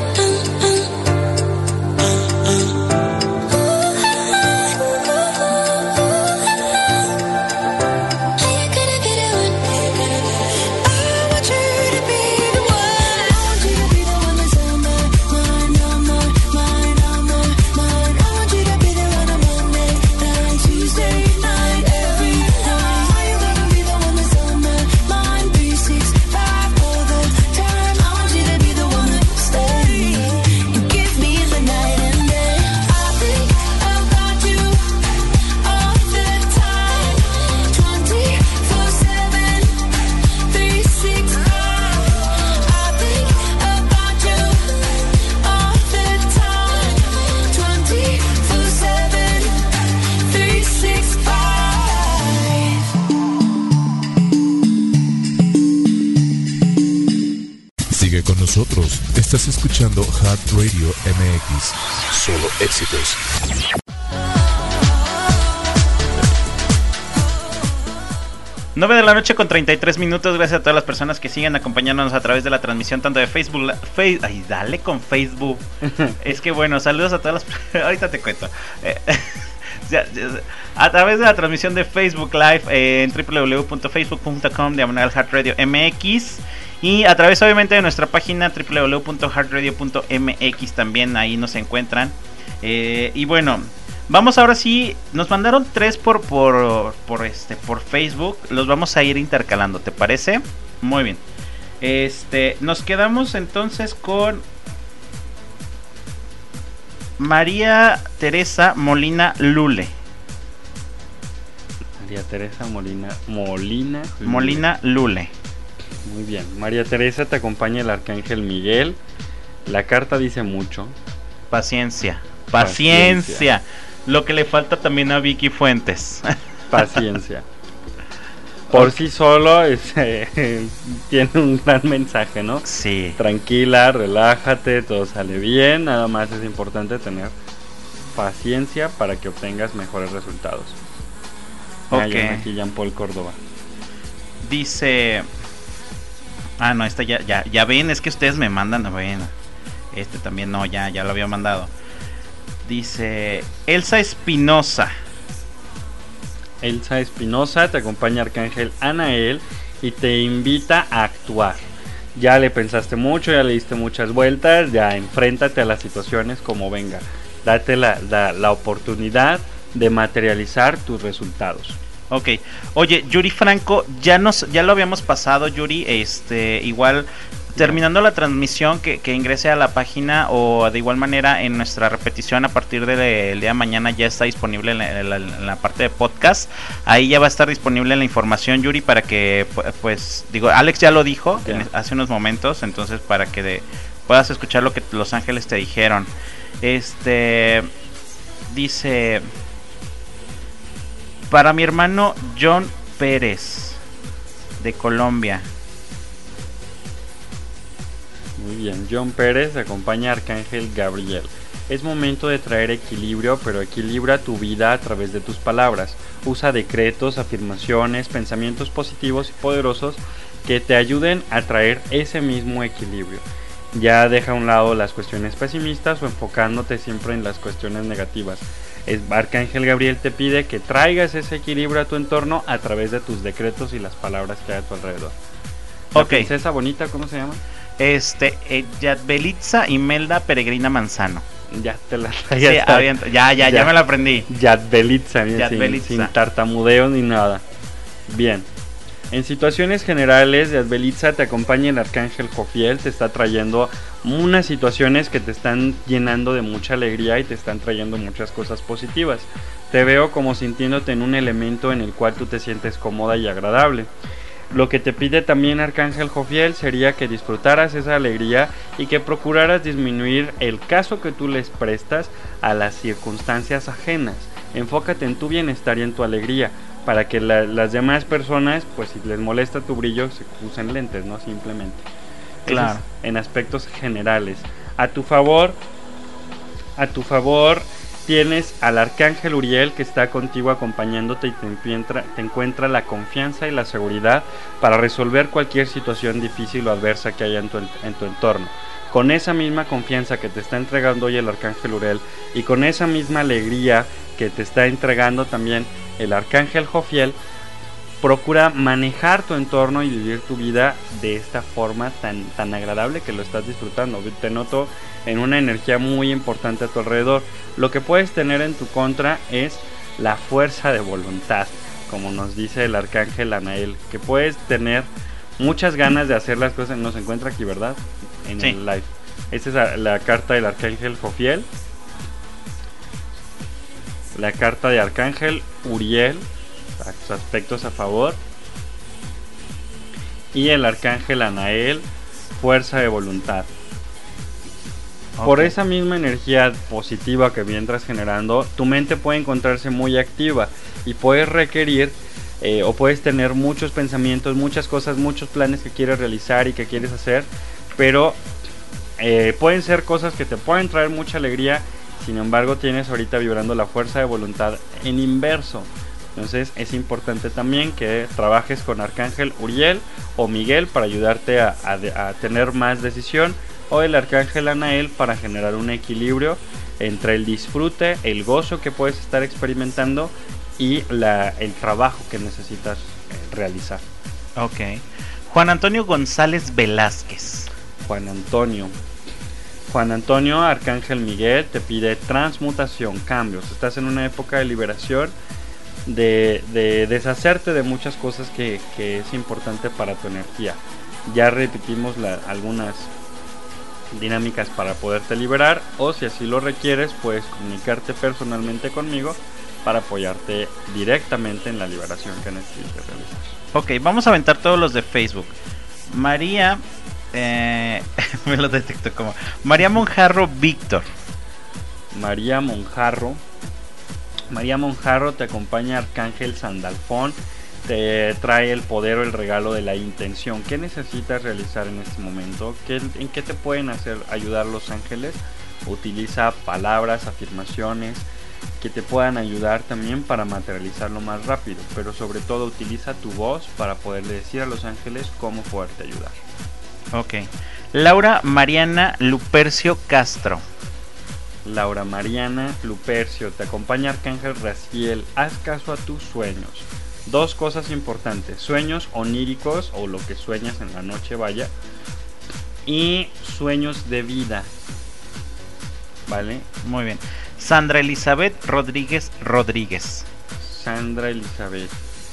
Sigue con nosotros, estás escuchando Heart Radio M X, solo éxitos. nueve de la noche con treinta y tres minutos. Gracias a todas las personas que siguen acompañándonos a través de la transmisión tanto de Facebook la- Face- Ay, dale con Facebook. Es que bueno, saludos a todas las... Ahorita te cuento. Eh, ya- ya- a través de la transmisión de Facebook Live eh, en w w w punto facebook punto com diagonal Heart Radio M X. Y a través obviamente de nuestra página w w w punto heart radio punto m x también ahí nos encuentran. Eh, y bueno, vamos ahora sí, nos mandaron tres por por por este por Facebook, los vamos a ir intercalando, ¿te parece? Muy bien. Este, nos quedamos entonces con María Teresa Molina Lule. María Teresa Molina Molina Lule. Molina Lule. Muy bien. María Teresa, te acompaña el arcángel Miguel. La carta dice mucho. Paciencia. Paciencia. Paciencia. Lo que le falta también a Vicky Fuentes. Paciencia. Por sí solo es, eh, tiene un gran mensaje, ¿no? Sí. Tranquila, relájate, todo sale bien. Nada más es importante tener paciencia para que obtengas mejores resultados. Ok. Ah, aquí Jean Paul Córdoba. Dice... Ah, no, esta ya, ya, ya ven, es que ustedes me mandan, bueno, este también no, ya, ya lo había mandado. Dice Elsa Espinosa. Elsa Espinosa, te acompaña Arcángel Anael y te invita a actuar. Ya le pensaste mucho, ya le diste muchas vueltas, ya enfréntate a las situaciones como venga. Date la, la, la oportunidad de materializar tus resultados. Ok, oye, Yuri Franco, ya nos, ya lo habíamos pasado, Yuri, este, igual, terminando la transmisión, que, que ingrese a la página, o de igual manera en nuestra repetición a partir del día de mañana ya está disponible en la, en la, en la parte de podcast. Ahí ya va a estar disponible la información, Yuri, para que, pues, digo, Alex ya lo dijo Ya. en- hace unos momentos, entonces para que de, puedas escuchar lo que Los Ángeles te dijeron. Este, dice... Para mi hermano John Pérez, de Colombia. Muy bien, John Pérez acompaña a Arcángel Gabriel. Es momento de traer equilibrio, pero equilibra tu vida a través de tus palabras. Usa decretos, afirmaciones, pensamientos positivos y poderosos que te ayuden a traer ese mismo equilibrio. Ya deja a un lado las cuestiones pesimistas o enfocándote siempre en las cuestiones negativas. Es, Arcángel Gabriel te pide que traigas ese equilibrio a tu entorno a través de tus decretos y las palabras que hay a tu alrededor. La Ok. princesa bonita, ¿cómo se llama? Este, eh, Yadbelitza Imelda Peregrina Manzano. Ya te la Sí, traías. avienta- ya, ya, ya me la aprendí. Yadbelitza, bien, sin, Yadbelitza. sin tartamudeo ni nada. Bien. En situaciones generales, Yadbelitza te acompaña el Arcángel Jofiel, te está trayendo unas situaciones que te están llenando de mucha alegría y te están trayendo muchas cosas positivas. Te veo como sintiéndote en un elemento en el cual tú te sientes cómoda y agradable. Lo que te pide también Arcángel Jofiel sería que disfrutaras esa alegría y que procuraras disminuir el caso que tú les prestas a las circunstancias ajenas. Enfócate en tu bienestar y en tu alegría para que la- las demás personas, pues si les molesta tu brillo, se usen lentes, ¿no? Simplemente. Claro. Eso es en aspectos generales. A tu favor, a tu favor tienes al Arcángel Uriel que está contigo acompañándote y te encuentra, te encuentra la confianza y la seguridad para resolver cualquier situación difícil o adversa que haya en tu, en tu entorno. Con esa misma confianza que te está entregando hoy el Arcángel Uriel y con esa misma alegría que te está entregando también el Arcángel Jofiel, procura manejar tu entorno y vivir tu vida de esta forma tan, tan agradable que lo estás disfrutando. Te noto en una energía muy importante a tu alrededor. Lo que puedes tener en tu contra es la fuerza de voluntad, como nos dice el Arcángel Anael, que puedes tener muchas ganas de hacer las cosas. Nos encuentra aquí, ¿verdad? En Sí. el live. Esta es la, la carta del Arcángel Jofiel. La carta de Arcángel Uriel, sus aspectos a favor, y el Arcángel Anael, fuerza de voluntad. Por Ok. esa misma energía positiva que mientras generando, tu mente puede encontrarse muy activa y puedes requerir eh, o puedes tener muchos pensamientos, muchas cosas, muchos planes que quieres realizar y que quieres hacer, pero eh, pueden ser cosas que te pueden traer mucha alegría. Sin embargo, tienes ahorita vibrando la fuerza de voluntad en inverso. Entonces es importante también que trabajes con Arcángel Uriel o Miguel para ayudarte a, a, a tener más decisión, o el Arcángel Anael para generar un equilibrio entre el disfrute, el gozo que puedes estar experimentando y la, el trabajo que necesitas eh, realizar. Ok. Juan Antonio González Velázquez. Juan Antonio. Juan Antonio, Arcángel Miguel te pide transmutación, cambios. Estás en una época de liberación, de, de deshacerte de muchas cosas que, que es importante para tu energía. Ya repetimos la, algunas dinámicas para poderte liberar, o si así lo requieres, puedes comunicarte personalmente conmigo para apoyarte directamente en la liberación que necesites realizar. Ok, vamos a aventar todos los de Facebook. María, eh, me lo detecto como María Monjarro Víctor. María Monjarro. María Monjarro te acompaña Arcángel Sandalfón, te trae el poder o el regalo de la intención. ¿Qué necesitas realizar en este momento? ¿Qué, ¿En qué te pueden hacer ayudar los ángeles Utiliza palabras, afirmaciones que te puedan ayudar también para materializarlo más rápido, pero sobre todo utiliza tu voz para poderle decir a los ángeles cómo poderte ayudar. Ok. Laura Mariana Lupercio Castro. Laura Mariana Lupercio, te acompaña Arcángel Raziel. Haz caso a tus sueños. Dos cosas importantes: sueños oníricos, o lo que sueñas en la noche, vaya, y sueños de vida. ¿Vale? Muy bien. Sandra Elizabeth Rodríguez Rodríguez. Sandra Elizabeth.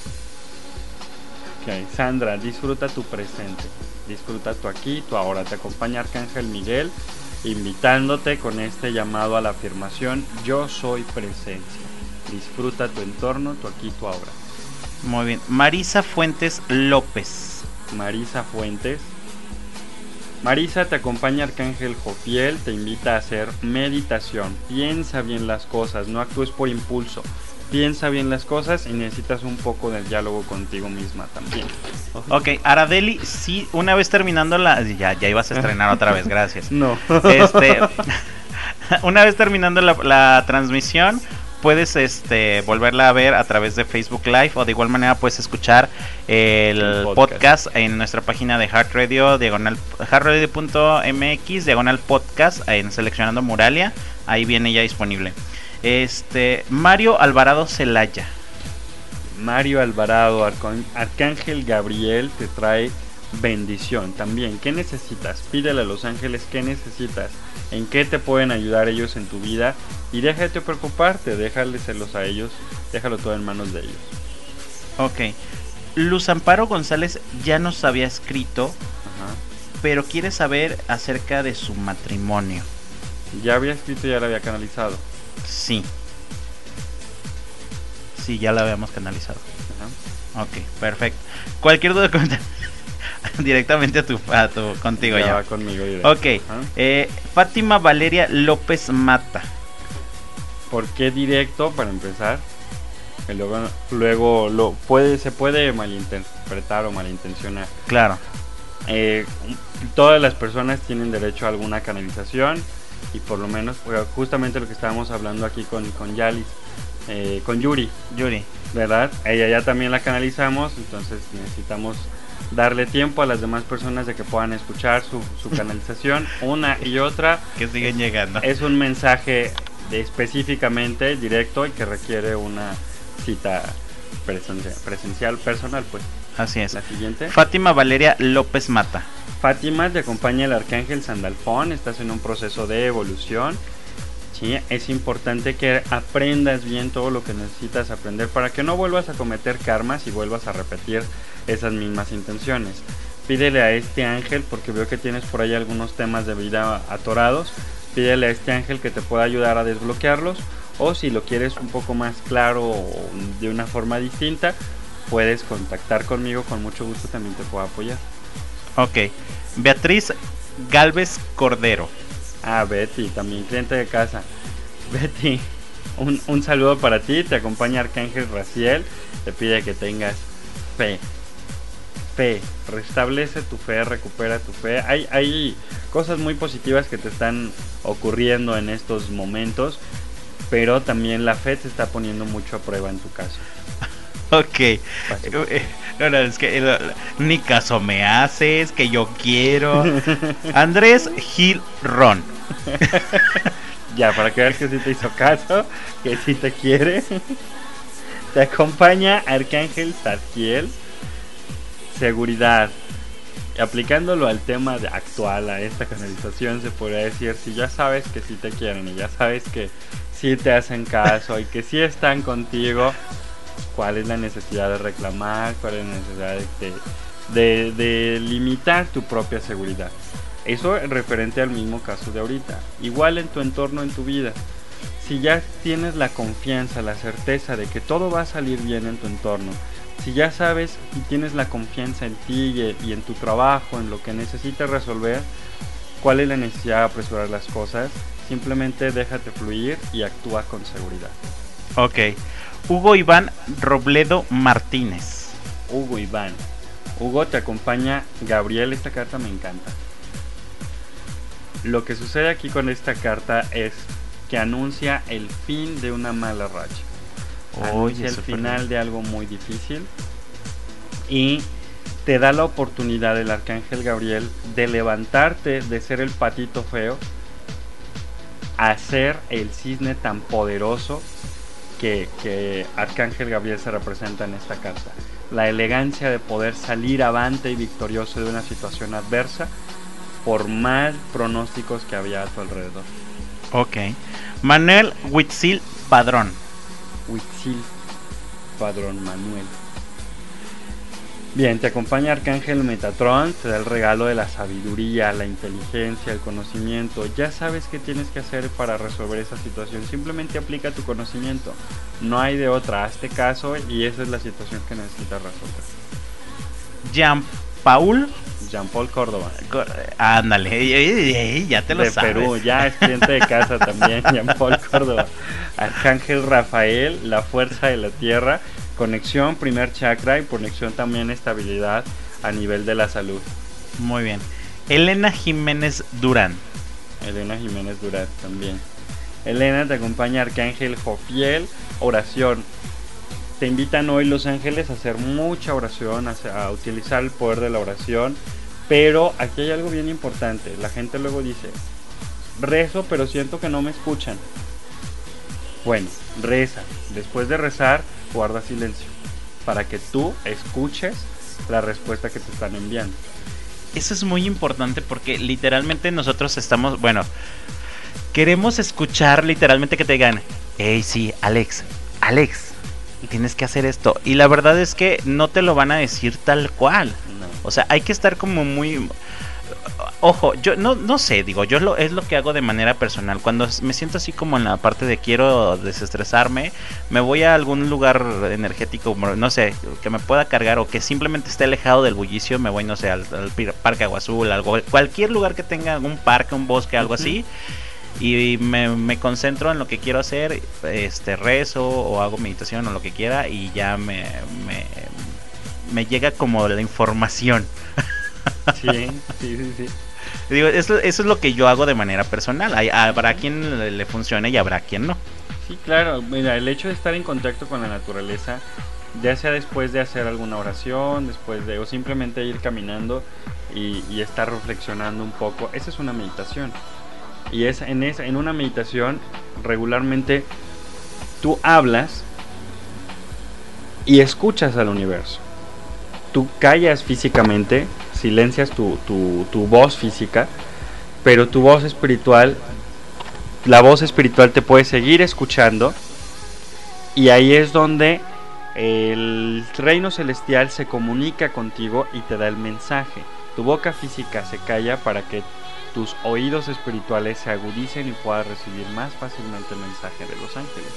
Ok, Sandra, disfruta tu presente. Disfruta tu aquí, tu ahora. Te acompaña Arcángel Miguel, invitándote con este llamado a la afirmación: yo soy presencia. Disfruta tu entorno, tu aquí, tu ahora. Muy bien. Marisa Fuentes López. Marisa Fuentes. Marisa, te acompaña Arcángel Jofiel, te invita a hacer meditación. Piensa bien las cosas, no actúes por impulso. Piensa bien las cosas y necesitas un poco de diálogo contigo misma también. Ok, Aradeli, sí, una vez terminando la... Ya, ya ibas a estrenar otra vez, gracias. No. Este, una vez terminando la, la transmisión, puedes este volverla a ver a través de Facebook Live, o de igual manera puedes escuchar el, el podcast. podcast en nuestra página de Heart Radio, diagonal heart radio punto m x, diagonal podcast, en seleccionando Muralia, ahí viene ya disponible. Este, Mario Alvarado Celaya. Mario Alvarado, Arcon- Arcángel Gabriel te trae bendición también. ¿Qué necesitas? Pídele a los ángeles qué necesitas, en qué te pueden ayudar ellos en tu vida, y déjate preocuparte, déjaleselos a ellos, déjalo todo en manos de ellos. Ok. Luz Amparo González ya nos había escrito, Ajá. pero quiere saber acerca de su matrimonio. Ya había escrito, ya lo había canalizado. Sí. Sí, ya la habíamos canalizado. Ajá. Ok, perfecto. Cualquier duda, comentario directamente a tu, a tu contigo ya. Ya va conmigo. Directo. Ok. Eh, Fátima Valeria López Mata. ¿Por qué directo? Para empezar. Que luego, luego lo puede, se puede malinterpretar o malintencionar. Claro. Eh, todas las personas tienen derecho a alguna canalización, y por lo menos justamente lo que estábamos hablando aquí con, con Yalis, eh, con Yuri, Yuri, ¿verdad? Ella ya también la canalizamos, entonces necesitamos darle tiempo a las demás personas de que puedan escuchar su, su canalización. Una y otra que siguen llegando. Es un mensaje de específicamente directo y que requiere una cita presencial, presencial personal, pues. Así es. La siguiente. Fátima Valeria López Mata. Fátima, te acompaña el Arcángel Sandalfón, estás en un proceso de evolución. Sí, es importante que aprendas bien todo lo que necesitas aprender para que no vuelvas a cometer karmas y vuelvas a repetir esas mismas intenciones. Pídele a este ángel, porque veo que tienes por ahí algunos temas de vida atorados. Pídele a este ángel que te pueda ayudar a desbloquearlos, o si lo quieres un poco más claro o de una forma distinta, puedes contactar conmigo, con mucho gusto también te puedo apoyar. Ok. Beatriz Galvez Cordero. Ah, Betty, también cliente de casa. Betty, un, un saludo para ti. Te acompaña Arcángel Raziel. Te pide que tengas fe. Fe. Restablece tu fe, recupera tu fe. Hay, hay cosas muy positivas que te están ocurriendo en estos momentos, pero también la fe te está poniendo mucho a prueba en tu caso. Ok. No, no, es que no, ni caso me haces, que yo quiero. Andrés Gil Ron. Ya, para que veas que sí te hizo caso, que sí te quiere. Te acompaña Arcángel Zadkiel. Seguridad. Aplicándolo al tema de actual, a esta canalización, se podría decir: si ya sabes que sí te quieren y ya sabes que sí te hacen caso y que sí están contigo, ¿cuál es la necesidad de reclamar? ¿Cuál es la necesidad de, de, de limitar tu propia seguridad? Eso es referente al mismo caso de ahorita. Igual en tu entorno, en tu vida. Si ya tienes la confianza, la certeza de que todo va a salir bien en tu entorno, si ya sabes y tienes la confianza en ti y, y en tu trabajo, en lo que necesitas resolver, ¿cuál es la necesidad de apresurar las cosas? Simplemente déjate fluir y actúa con seguridad. Ok. Hugo Iván Robledo Martínez. Hugo Iván. Hugo, te acompaña Gabriel. Esta carta me encanta. Lo que sucede aquí con esta carta es que anuncia el fin de una mala racha. Anuncia el final de algo muy difícil y te da la oportunidad el Arcángel Gabriel de levantarte de ser el patito feo a ser el cisne tan poderoso que, que Arcángel Gabriel se representa en esta carta. La elegancia de poder salir avante y victorioso de una situación adversa por más pronósticos que había a tu alrededor. Ok. Manuel Huitzil Padrón. Huitzil Padrón Manuel. Bien, te acompaña Arcángel Metatron, te da el regalo de la sabiduría, la inteligencia, el conocimiento. Ya sabes qué tienes que hacer para resolver esa situación. Simplemente aplica tu conocimiento. No hay de otra. Hazte caso y esa es la situación que necesitas resolver. Jean Paul. Jean Paul Córdoba. Ándale, ya te lo de sabes. De Perú, ya es cliente de casa también, Jean Paul Córdoba. Arcángel Rafael, la fuerza de la tierra. Conexión, primer chakra y conexión también estabilidad a nivel de la salud. Muy bien. Elena Jiménez Durán. Elena Jiménez Durán también. Elena, te acompaña Arcángel Jofiel, oración. Te invitan hoy los ángeles a hacer mucha oración, a, a utilizar el poder de la oración. Pero aquí hay algo bien importante. La gente luego dice, rezo pero siento que no me escuchan. Bueno, reza. Después de rezar, guarda silencio para que tú escuches la respuesta que te están enviando. Eso es muy importante porque literalmente nosotros estamos, bueno, queremos escuchar literalmente que te digan, hey, sí, Alex, Alex, tienes que hacer esto. Y la verdad es que no te lo van a decir tal cual. No. O sea, hay que estar como muy... Ojo, yo no, no sé, digo, yo lo, es lo que hago de manera personal. Cuando me siento así como en la parte de quiero desestresarme, me voy a algún lugar energético, no sé, que me pueda cargar o que simplemente esté alejado del bullicio. Me voy, no sé, al, al Parque Agua Azul, algo, cualquier lugar que tenga un parque, un bosque, algo uh-huh. así. Y me, me concentro en lo que quiero hacer, este rezo o hago meditación o lo que quiera y ya me, me, me llega como la información. Sí, sí, sí, sí. Digo, eso, eso es lo que yo hago de manera personal. Hay, habrá quien le, le funcione y habrá quien no. Sí, claro. Mira, el hecho de estar en contacto con la naturaleza, ya sea después de hacer alguna oración, después de o simplemente ir caminando y, y estar reflexionando un poco, esa es una meditación. Y es en esa, en una meditación regularmente tú hablas y escuchas al universo. Tú callas físicamente, silencias tu, tu, tu voz física, pero tu voz espiritual, la voz espiritual te puede seguir escuchando y ahí es donde el reino celestial se comunica contigo y te da el mensaje. Tu boca física se calla para que tus oídos espirituales se agudicen y puedas recibir más fácilmente el mensaje de los ángeles.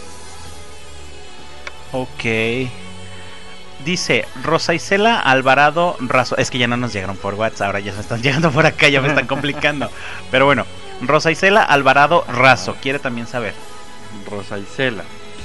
Ok. Dice Rosa Isela Alvarado Razo. Es que ya no nos llegaron por WhatsApp, ahora ya se están llegando por acá, ya me están complicando. Pero bueno, Rosa Isela Alvarado Razo quiere también saber. Rosa Isela.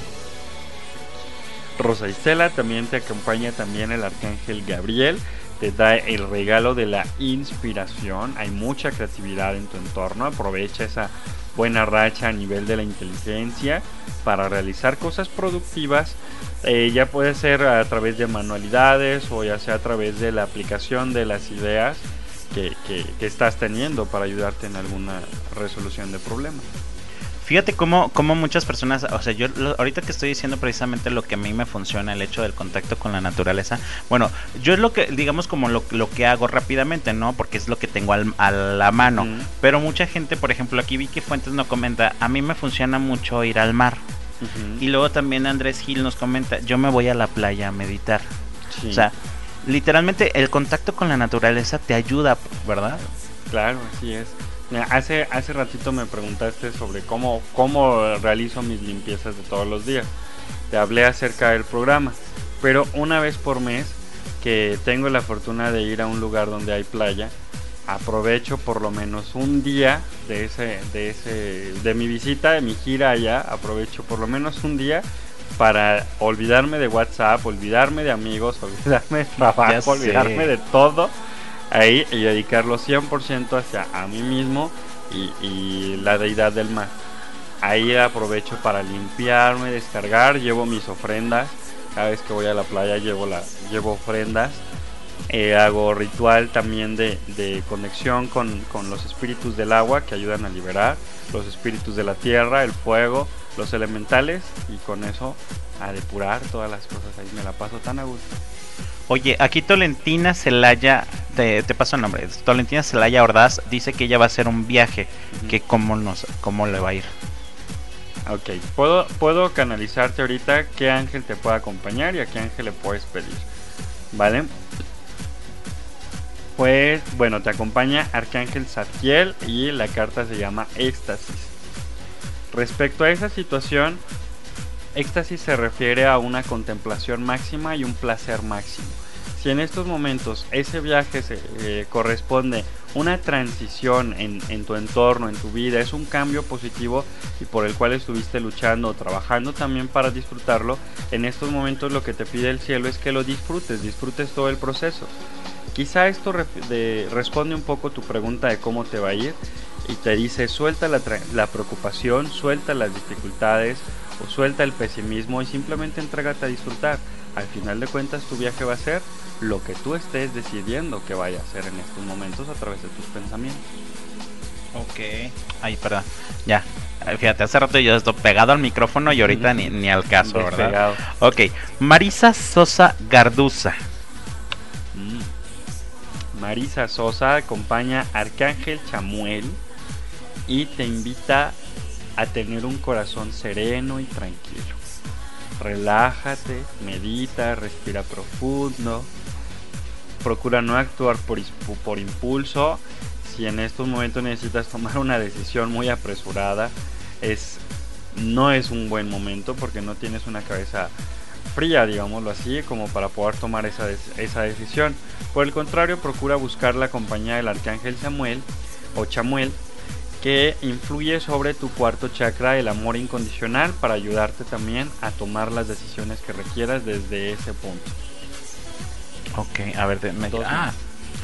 Rosa Isela también te acompaña también el Arcángel Gabriel. Te da el regalo de la inspiración. Hay mucha creatividad en tu entorno. Aprovecha esa buena racha a nivel de la inteligencia para realizar cosas productivas. Eh, ya puede ser a través de manualidades o ya sea a través de la aplicación de las ideas que, que, que estás teniendo para ayudarte en alguna resolución de problemas. Fíjate cómo, cómo muchas personas, o sea, yo lo, ahorita que estoy diciendo precisamente lo que a mí me funciona, el hecho del contacto con la naturaleza. Bueno, yo es lo que, digamos, como lo, lo que hago rápidamente, ¿no? Porque es lo que tengo al, a la mano. Uh-huh. Pero mucha gente, por ejemplo, aquí Vicky Fuentes nos comenta, a mí me funciona mucho ir al mar. Uh-huh. Y luego también Andrés Gil nos comenta, yo me voy a la playa a meditar. Sí. O sea, literalmente el contacto con la naturaleza te ayuda, ¿verdad? Claro, así es. Hace, hace ratito me preguntaste sobre cómo, cómo realizo mis limpiezas de todos los días. Te hablé acerca del programa, pero una vez por mes que tengo la fortuna de ir a un lugar donde hay playa, aprovecho por lo menos un día de ese, de ese, de mi visita, de mi gira allá, aprovecho por lo menos un día para olvidarme de WhatsApp, olvidarme de amigos, olvidarme de trabajo, olvidarme de todo ahí y dedicarlo cien por ciento hacia a mí mismo y, y la deidad del mar. Ahí aprovecho para limpiarme, descargar, llevo mis ofrendas. Cada vez que voy a la playa llevo, la, llevo ofrendas. Eh, hago ritual también de, de conexión con, con los espíritus del agua que ayudan a liberar, los espíritus de la tierra, el fuego, los elementales, y con eso a depurar todas las cosas. Ahí me la paso tan a gusto. Oye, aquí Tolentina Celaya, te, te paso el nombre, Tolentina Celaya Ordaz dice que ella va a hacer un viaje, uh-huh. que cómo, nos, cómo le va a ir. Ok, puedo, puedo canalizarte ahorita qué ángel te puede acompañar y a qué ángel le puedes pedir, ¿vale? Pues, bueno, te acompaña Arcángel Zadkiel y la carta se llama Éxtasis. Respecto a esa situación, éxtasis se refiere a una contemplación máxima y un placer máximo. Si en estos momentos ese viaje se, eh, corresponde una transición en, en tu entorno, en tu vida, es un cambio positivo y por el cual estuviste luchando o trabajando también para disfrutarlo, en estos momentos lo que te pide el cielo es que lo disfrutes, disfrutes todo el proceso. Quizá esto re de, responde un poco tu pregunta de cómo te va a ir y te dice suelta la, la preocupación, suelta las dificultades o suelta el pesimismo y simplemente entrégate a disfrutar. Al final de cuentas tu viaje va a ser lo que tú estés decidiendo que vaya a ser en estos momentos a través de tus pensamientos. Ok. Ay, perdón. Ya. Fíjate, hace rato yo estoy pegado al micrófono y ahorita ni, ni al caso, ¿verdad? Ok. Marisa Sosa Garduza. Mm. Marisa Sosa acompaña a Arcángel Chamuel y te invita a tener un corazón sereno y tranquilo. Relájate, medita, respira profundo. Procura no actuar por, por impulso. Si en estos momentos necesitas tomar una decisión muy apresurada, es, no es un buen momento porque no tienes una cabeza fría, digámoslo así, como para poder tomar esa, esa decisión. Por el contrario, procura buscar la compañía del Arcángel Samuel o Chamuel, que influye sobre tu cuarto chakra, el amor incondicional, para ayudarte también a tomar las decisiones que requieras desde ese punto. Ok, a ver, me... ah,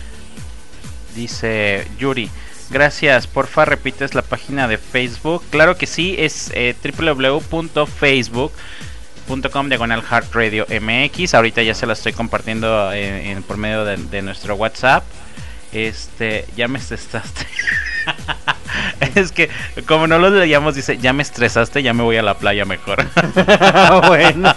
dice Yuri, gracias, porfa repites la página de Facebook. Claro que sí, es eh, w w w punto facebook punto com diagonal Heart Radio M X. Ahorita ya se la estoy compartiendo en, en, por medio de, de nuestro WhatsApp. Este, ya me estresaste. Es que como no lo leíamos, dice, ya me estresaste, ya me voy a la playa mejor. Bueno,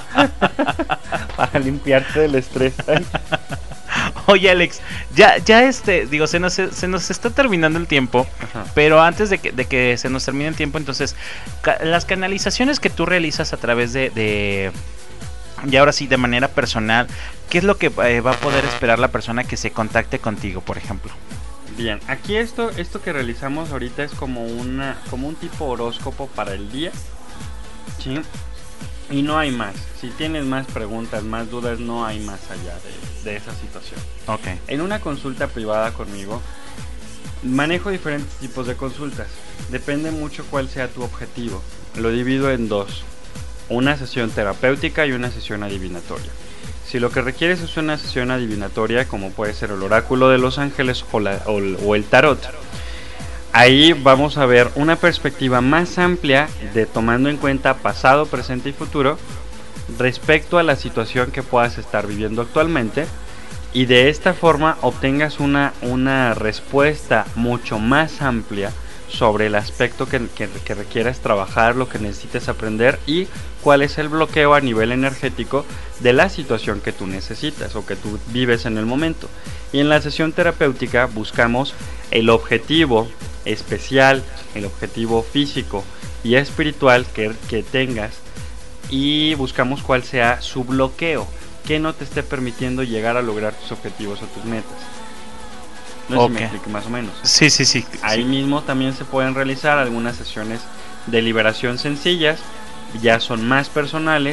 para limpiarte del estrés. Oye, Alex, ya, ya este, digo, se nos, se nos está terminando el tiempo. Ajá. Pero antes de que, de que se nos termine el tiempo, entonces, ca las canalizaciones que tú realizas a través de, de, y ahora sí, de manera personal, ¿qué es lo que eh, va a poder esperar la persona que se contacte contigo, por ejemplo? Bien, aquí esto, esto que realizamos ahorita es como una, como un tipo horóscopo para el día, ¿sí? Y no hay más. Si tienes más preguntas, más dudas, no hay más allá de, de esa situación. Okay. En una consulta privada conmigo, manejo diferentes tipos de consultas. Depende mucho cuál sea tu objetivo. Lo divido en dos: una sesión terapéutica y una sesión adivinatoria. Si lo que requieres es una sesión adivinatoria, como puede ser el oráculo de los ángeles o, la, o, o el tarot, ahí vamos a ver una perspectiva más amplia de tomando en cuenta pasado, presente y futuro respecto a la situación que puedas estar viviendo actualmente, y de esta forma obtengas una, una respuesta mucho más amplia sobre el aspecto que, que, que requieras trabajar, lo que necesites aprender y cuál es el bloqueo a nivel energético de la situación que tú necesitas o que tú vives en el momento. Y en la sesión terapéutica buscamos el objetivo especial, el objetivo físico y espiritual que, que tengas, y buscamos cuál sea su bloqueo, que no te esté permitiendo llegar a lograr tus objetivos o tus metas. No okay. sé si me explico más o menos. Sí, sí, sí. Ahí sí. mismo también se pueden realizar algunas sesiones de liberación sencillas, ya son más personales,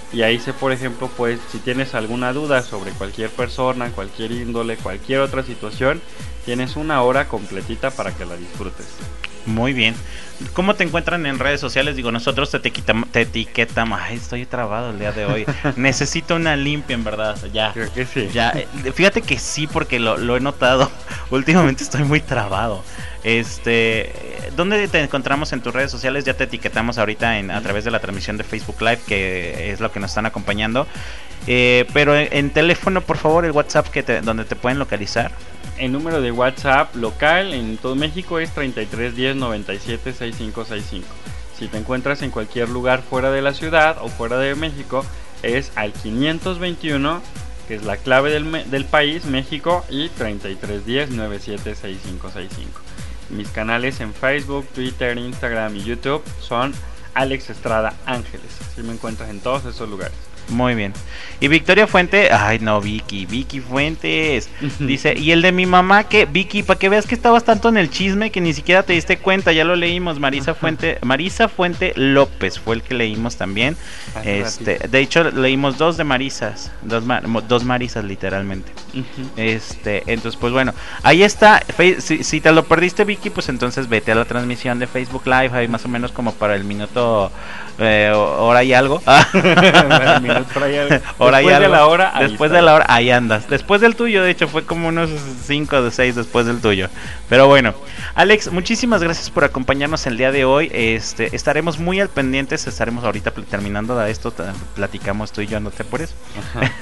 Y ahí se, por ejemplo, pues si tienes alguna duda sobre cualquier persona, cualquier índole, cualquier otra situación, tienes una hora completita para que la disfrutes. Muy bien. ¿Cómo te encuentran en redes sociales? Digo, nosotros te etiquetamos, te etiquetamos. Ay, estoy trabado el día de hoy. Necesito una limpia, en verdad. Ya. Creo que sí. Ya. eh, Fíjate que sí, porque lo, lo he notado. Últimamente estoy muy trabado. Este, ¿dónde te encontramos en tus redes sociales? Ya te etiquetamos ahorita en, a través de la transmisión de Facebook Live, que es lo que nos están acompañando. Eh, pero en, en teléfono, por favor, el WhatsApp que te, donde te pueden localizar. El número de WhatsApp local en todo México es treinta y tres diez noventa y siete sesenta y cinco sesenta y cinco. Si te encuentras en cualquier lugar fuera de la ciudad o fuera de México, es al quinientos veintiuno, que es la clave del, me- del país, México, y treinta y tres diez noventa y siete sesenta y cinco sesenta y cinco. Mis canales en Facebook, Twitter, Instagram y YouTube son Alex Estrada Ángeles. Así me encuentras en todos esos lugares. Muy bien. Y Victoria Fuente, ay no, Vicky, Vicky Fuentes. Dice, y el de mi mamá, que Vicky, para que veas que estabas tanto en el chisme que ni siquiera te diste cuenta, ya lo leímos. Marisa Fuente, Marisa Fuente López fue el que leímos también. Hace Este, ratito. de hecho leímos dos de Marisas, dos, ma- mo- dos Marisas literalmente. Ujú. Este, entonces pues bueno, ahí está. Fe- Si, si te lo perdiste, Vicky, pues entonces vete a la transmisión de Facebook Live, ahí más o menos como para el minuto, eh, hora y algo. Para el minuto, por ahí algo. Hora y Después de algo. la hora, ahí Después está. de la hora, ahí andas. Después del tuyo, de hecho, fue como unos cinco de seis después del tuyo. Pero bueno, Alex, muchísimas gracias por acompañarnos el día de hoy. Este, estaremos muy al pendientes, estaremos ahorita pl- terminando de esto, t- platicamos tú y yo, no te apures. Ajá.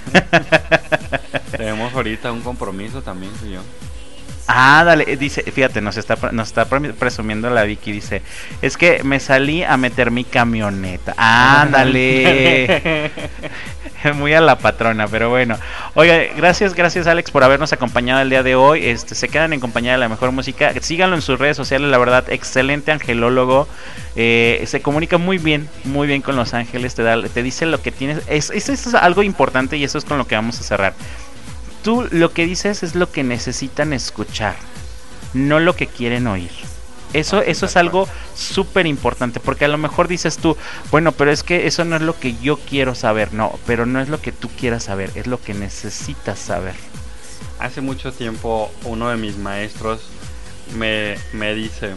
Tenemos ahorita un compromiso también tú y yo. Ah, dale, dice, fíjate, nos está pre- nos está pre- presumiendo la Vicky, dice, es que me salí a meter mi camioneta. Ándale. Muy a la patrona, pero bueno. Oiga, gracias, gracias Alex por habernos acompañado el día de hoy. Este, se quedan en compañía de la mejor música. Síganlo en sus redes sociales, la verdad, excelente angelólogo. Eh, se comunica muy bien, muy bien con los ángeles, te da, te dice lo que tienes. Es, es, es algo importante y eso es con lo que vamos a cerrar. Tú lo que dices es lo que necesitan escuchar, no lo que quieren oír. Eso, eso es algo súper importante, porque a lo mejor dices tú, bueno, pero es que eso no es lo que yo quiero saber. No, pero no es lo que tú quieras saber, es lo que necesitas saber. Hace mucho tiempo uno de mis maestros me, me dice,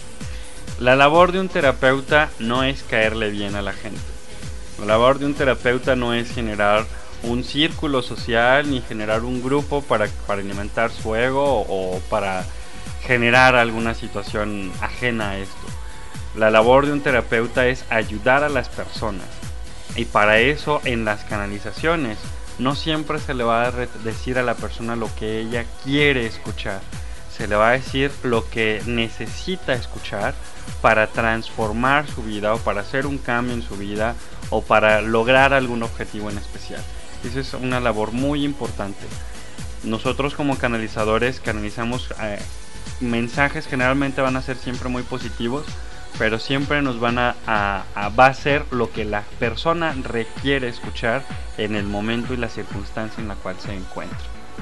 la labor de un terapeuta no es caerle bien a la gente. La labor de un terapeuta no es generar un círculo social ni generar un grupo para, para alimentar su ego o, o para generar alguna situación ajena a esto. La labor de un terapeuta es ayudar a las personas, y para eso en las canalizaciones no siempre se le va a re- decir a la persona lo que ella quiere escuchar, se le va a decir lo que necesita escuchar para transformar su vida o para hacer un cambio en su vida o para lograr algún objetivo en especial. Esa es una labor muy importante. Nosotros como canalizadores canalizamos eh, mensajes, generalmente van a ser siempre muy positivos, pero siempre nos van a, a, a va a ser lo que la persona requiere escuchar en el momento y la circunstancia en la cual se encuentra.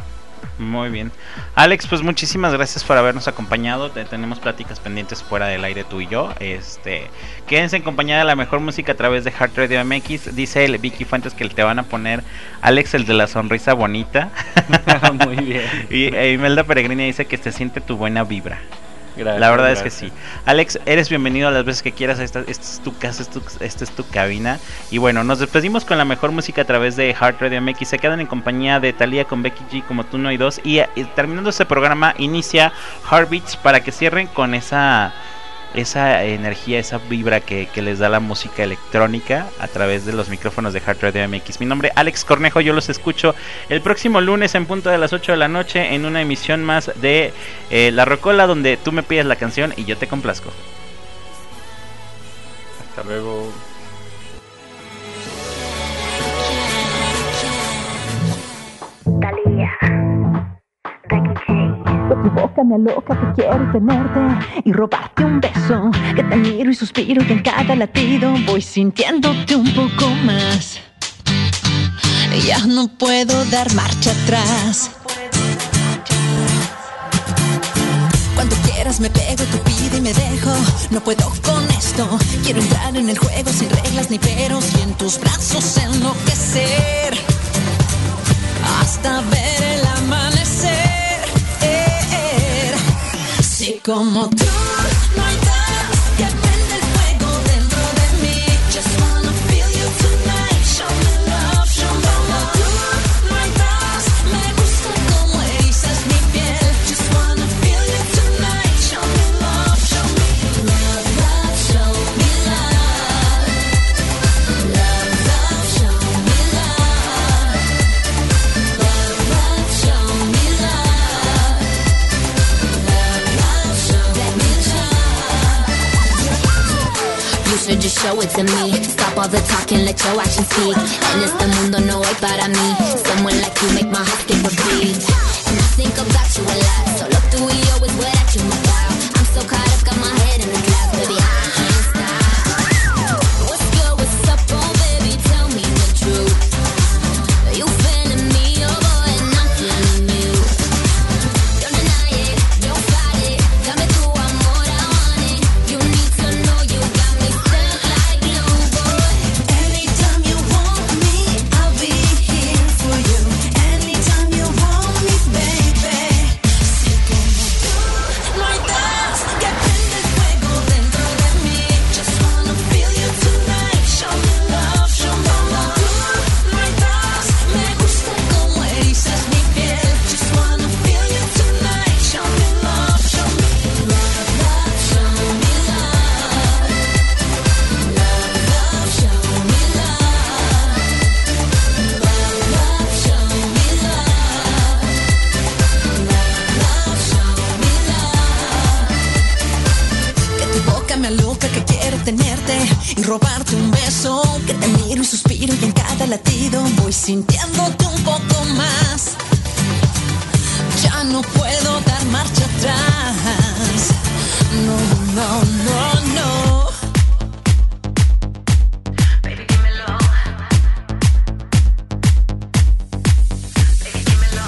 Muy bien. Alex, pues muchísimas gracias por habernos acompañado. Te- tenemos pláticas pendientes fuera del aire tú y yo. Este, quédense en compañía de la mejor música a través de Heart Radio M X. Dice el Vicky Fuentes que te van a poner Alex, el de la sonrisa bonita. Muy bien. Y e Imelda Peregrina dice que se siente tu buena vibra. Gracias, La verdad gracias. es que sí. Alex, eres bienvenido a las veces que quieras. Esta, esta es tu casa, esta, esta es tu cabina. Y bueno, nos despedimos con la mejor música a través de Heart Radio M X. Se quedan en compañía de Thalía con Becky G, Como tú no hay dos. Y, y terminando este programa, inicia Heartbeats para que cierren con esa esa energía, esa vibra que, que les da la música electrónica a través de los micrófonos de Heart Radio M X. Mi nombre es Alex Cornejo, yo los escucho el próximo lunes en punto de las ocho de la noche en una emisión más de eh, La Rocola, donde tú me pides la canción y yo te complazco. Hasta luego. Thalía, Becky G. Tu boca me aloca, que quiero tenerte y robarte un beso. Que te miro y suspiro y en cada latido voy sintiéndote un poco más. Ya no puedo dar marcha atrás. Cuando quieras me pego, te pido vida y me dejo. No puedo con esto. Quiero entrar en el juego sin reglas ni peros y en tus brazos enloquecer hasta ver el amanecer. Si como tú no hay más que prende el fuego dentro de mí. Just wanna feel you tonight. Show me love, show me love. Tú no hay más. Me gusta como erizas mi piel. Just wanna feel you tonight. Show me love, show me love, love, show me love. Love, love, show me love. Love, love, show me love. You should just show it to me. Stop all the talking, let your actions speak. En este mundo no hay para mí. Someone like you make my heart skip a beat. And I think about you a lot. Solo tú y yo is what I dream about. I'm so caught up, got my head in the clouds, baby. I can't stop. What's good, what's up, oh baby? Tell me the truth. You feeling me, oh boy, and I'm feeling you. Don't deny it, don't fight it. Dame tu amor, I want it. You need to know you got me stuck like glue, boy. Anytime you want me, I'll be here for you. Anytime you want me, baby. Si como tú no hay más que prende el fuego dentro de mí. Just wanna feel you tonight. Show me love, show me love. Tú no hay más. Me gusta como erizas mi piel. Just wanna feel you tonight. Show me love, show me love, love, show me love. Love, love, show me love. Love, love, show me love. Love, love, show me love. Que tu boca me aloca, que quiero tenerte y robarte un beso. Que te miro y suspiro y en cada latido voy sintiéndote un poco más. Ya no puedo dar marcha atrás. No, no, no, no. Baby, dímelo. Baby, dímelo.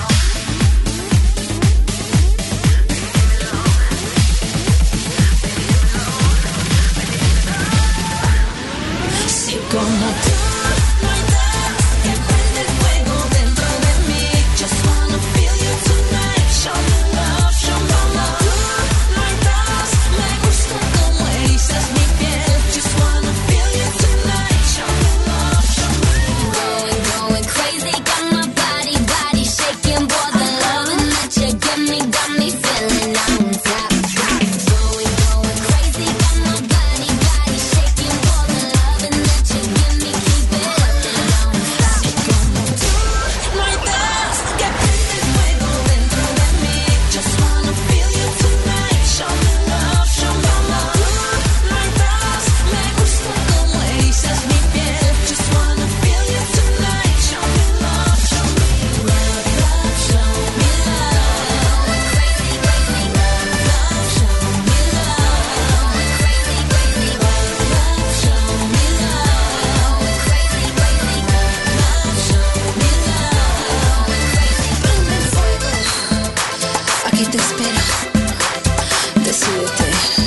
Si como tú no hay más que prende el fuego dentro de mí. Just wanna feel you tonight. Show me love, show me love. Tú no hay más. Me gusta como erizas mi piel. Just wanna feel you tonight. Show me love, show me love. Going, going crazy, got my body, body shaking. Boy, the loving that you give me got me feeling on top. Going, going crazy, got my body, body shaking. Boy, the loving that you give me keep it up and on top. Si como tú no hay más que prende el fuego dentro de mí. Just wanna feel you tonight. Show me love, show me love. Tú no hay más. Me gusta como erizas mi piel. Just wanna feel you tonight. Show me love, show me love, love, show me love. Crazy, crazy, love, love, show me love. Crazy, crazy, love, love, show me love. Crazy, crazy, love, love, show me love. Crazy, prende el fuego. Aquí te espero. Decídete.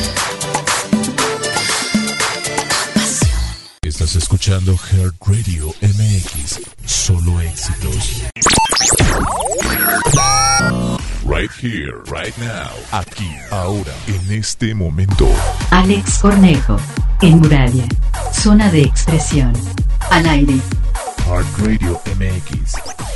Pasión. Estás escuchando Heart Radio M X. Solo éxitos. Right here, right now. Aquí, ahora, en este momento. Alex Cornejo, en Muralia, zona de expresión, al aire. Heart Radio M X.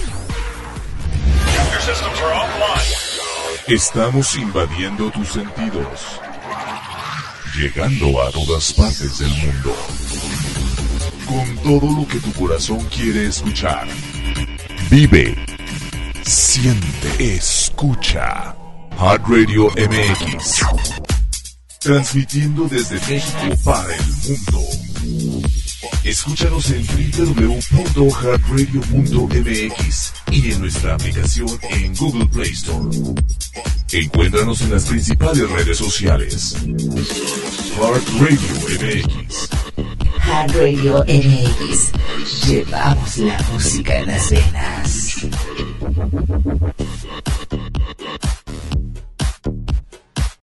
Estamos invadiendo tus sentidos. Llegando a todas partes del mundo. Con todo lo que tu corazón quiere escuchar. Vive. Siente. Escucha. Heart Radio M X. Transmitiendo desde México para el mundo. Escúchanos en doble u doble u doble u punto heart radio punto m x y en nuestra aplicación en Google Play Store. Encuéntranos en las principales redes sociales. Heart Radio M X. Heart Radio M X. Llevamos la música en las venas.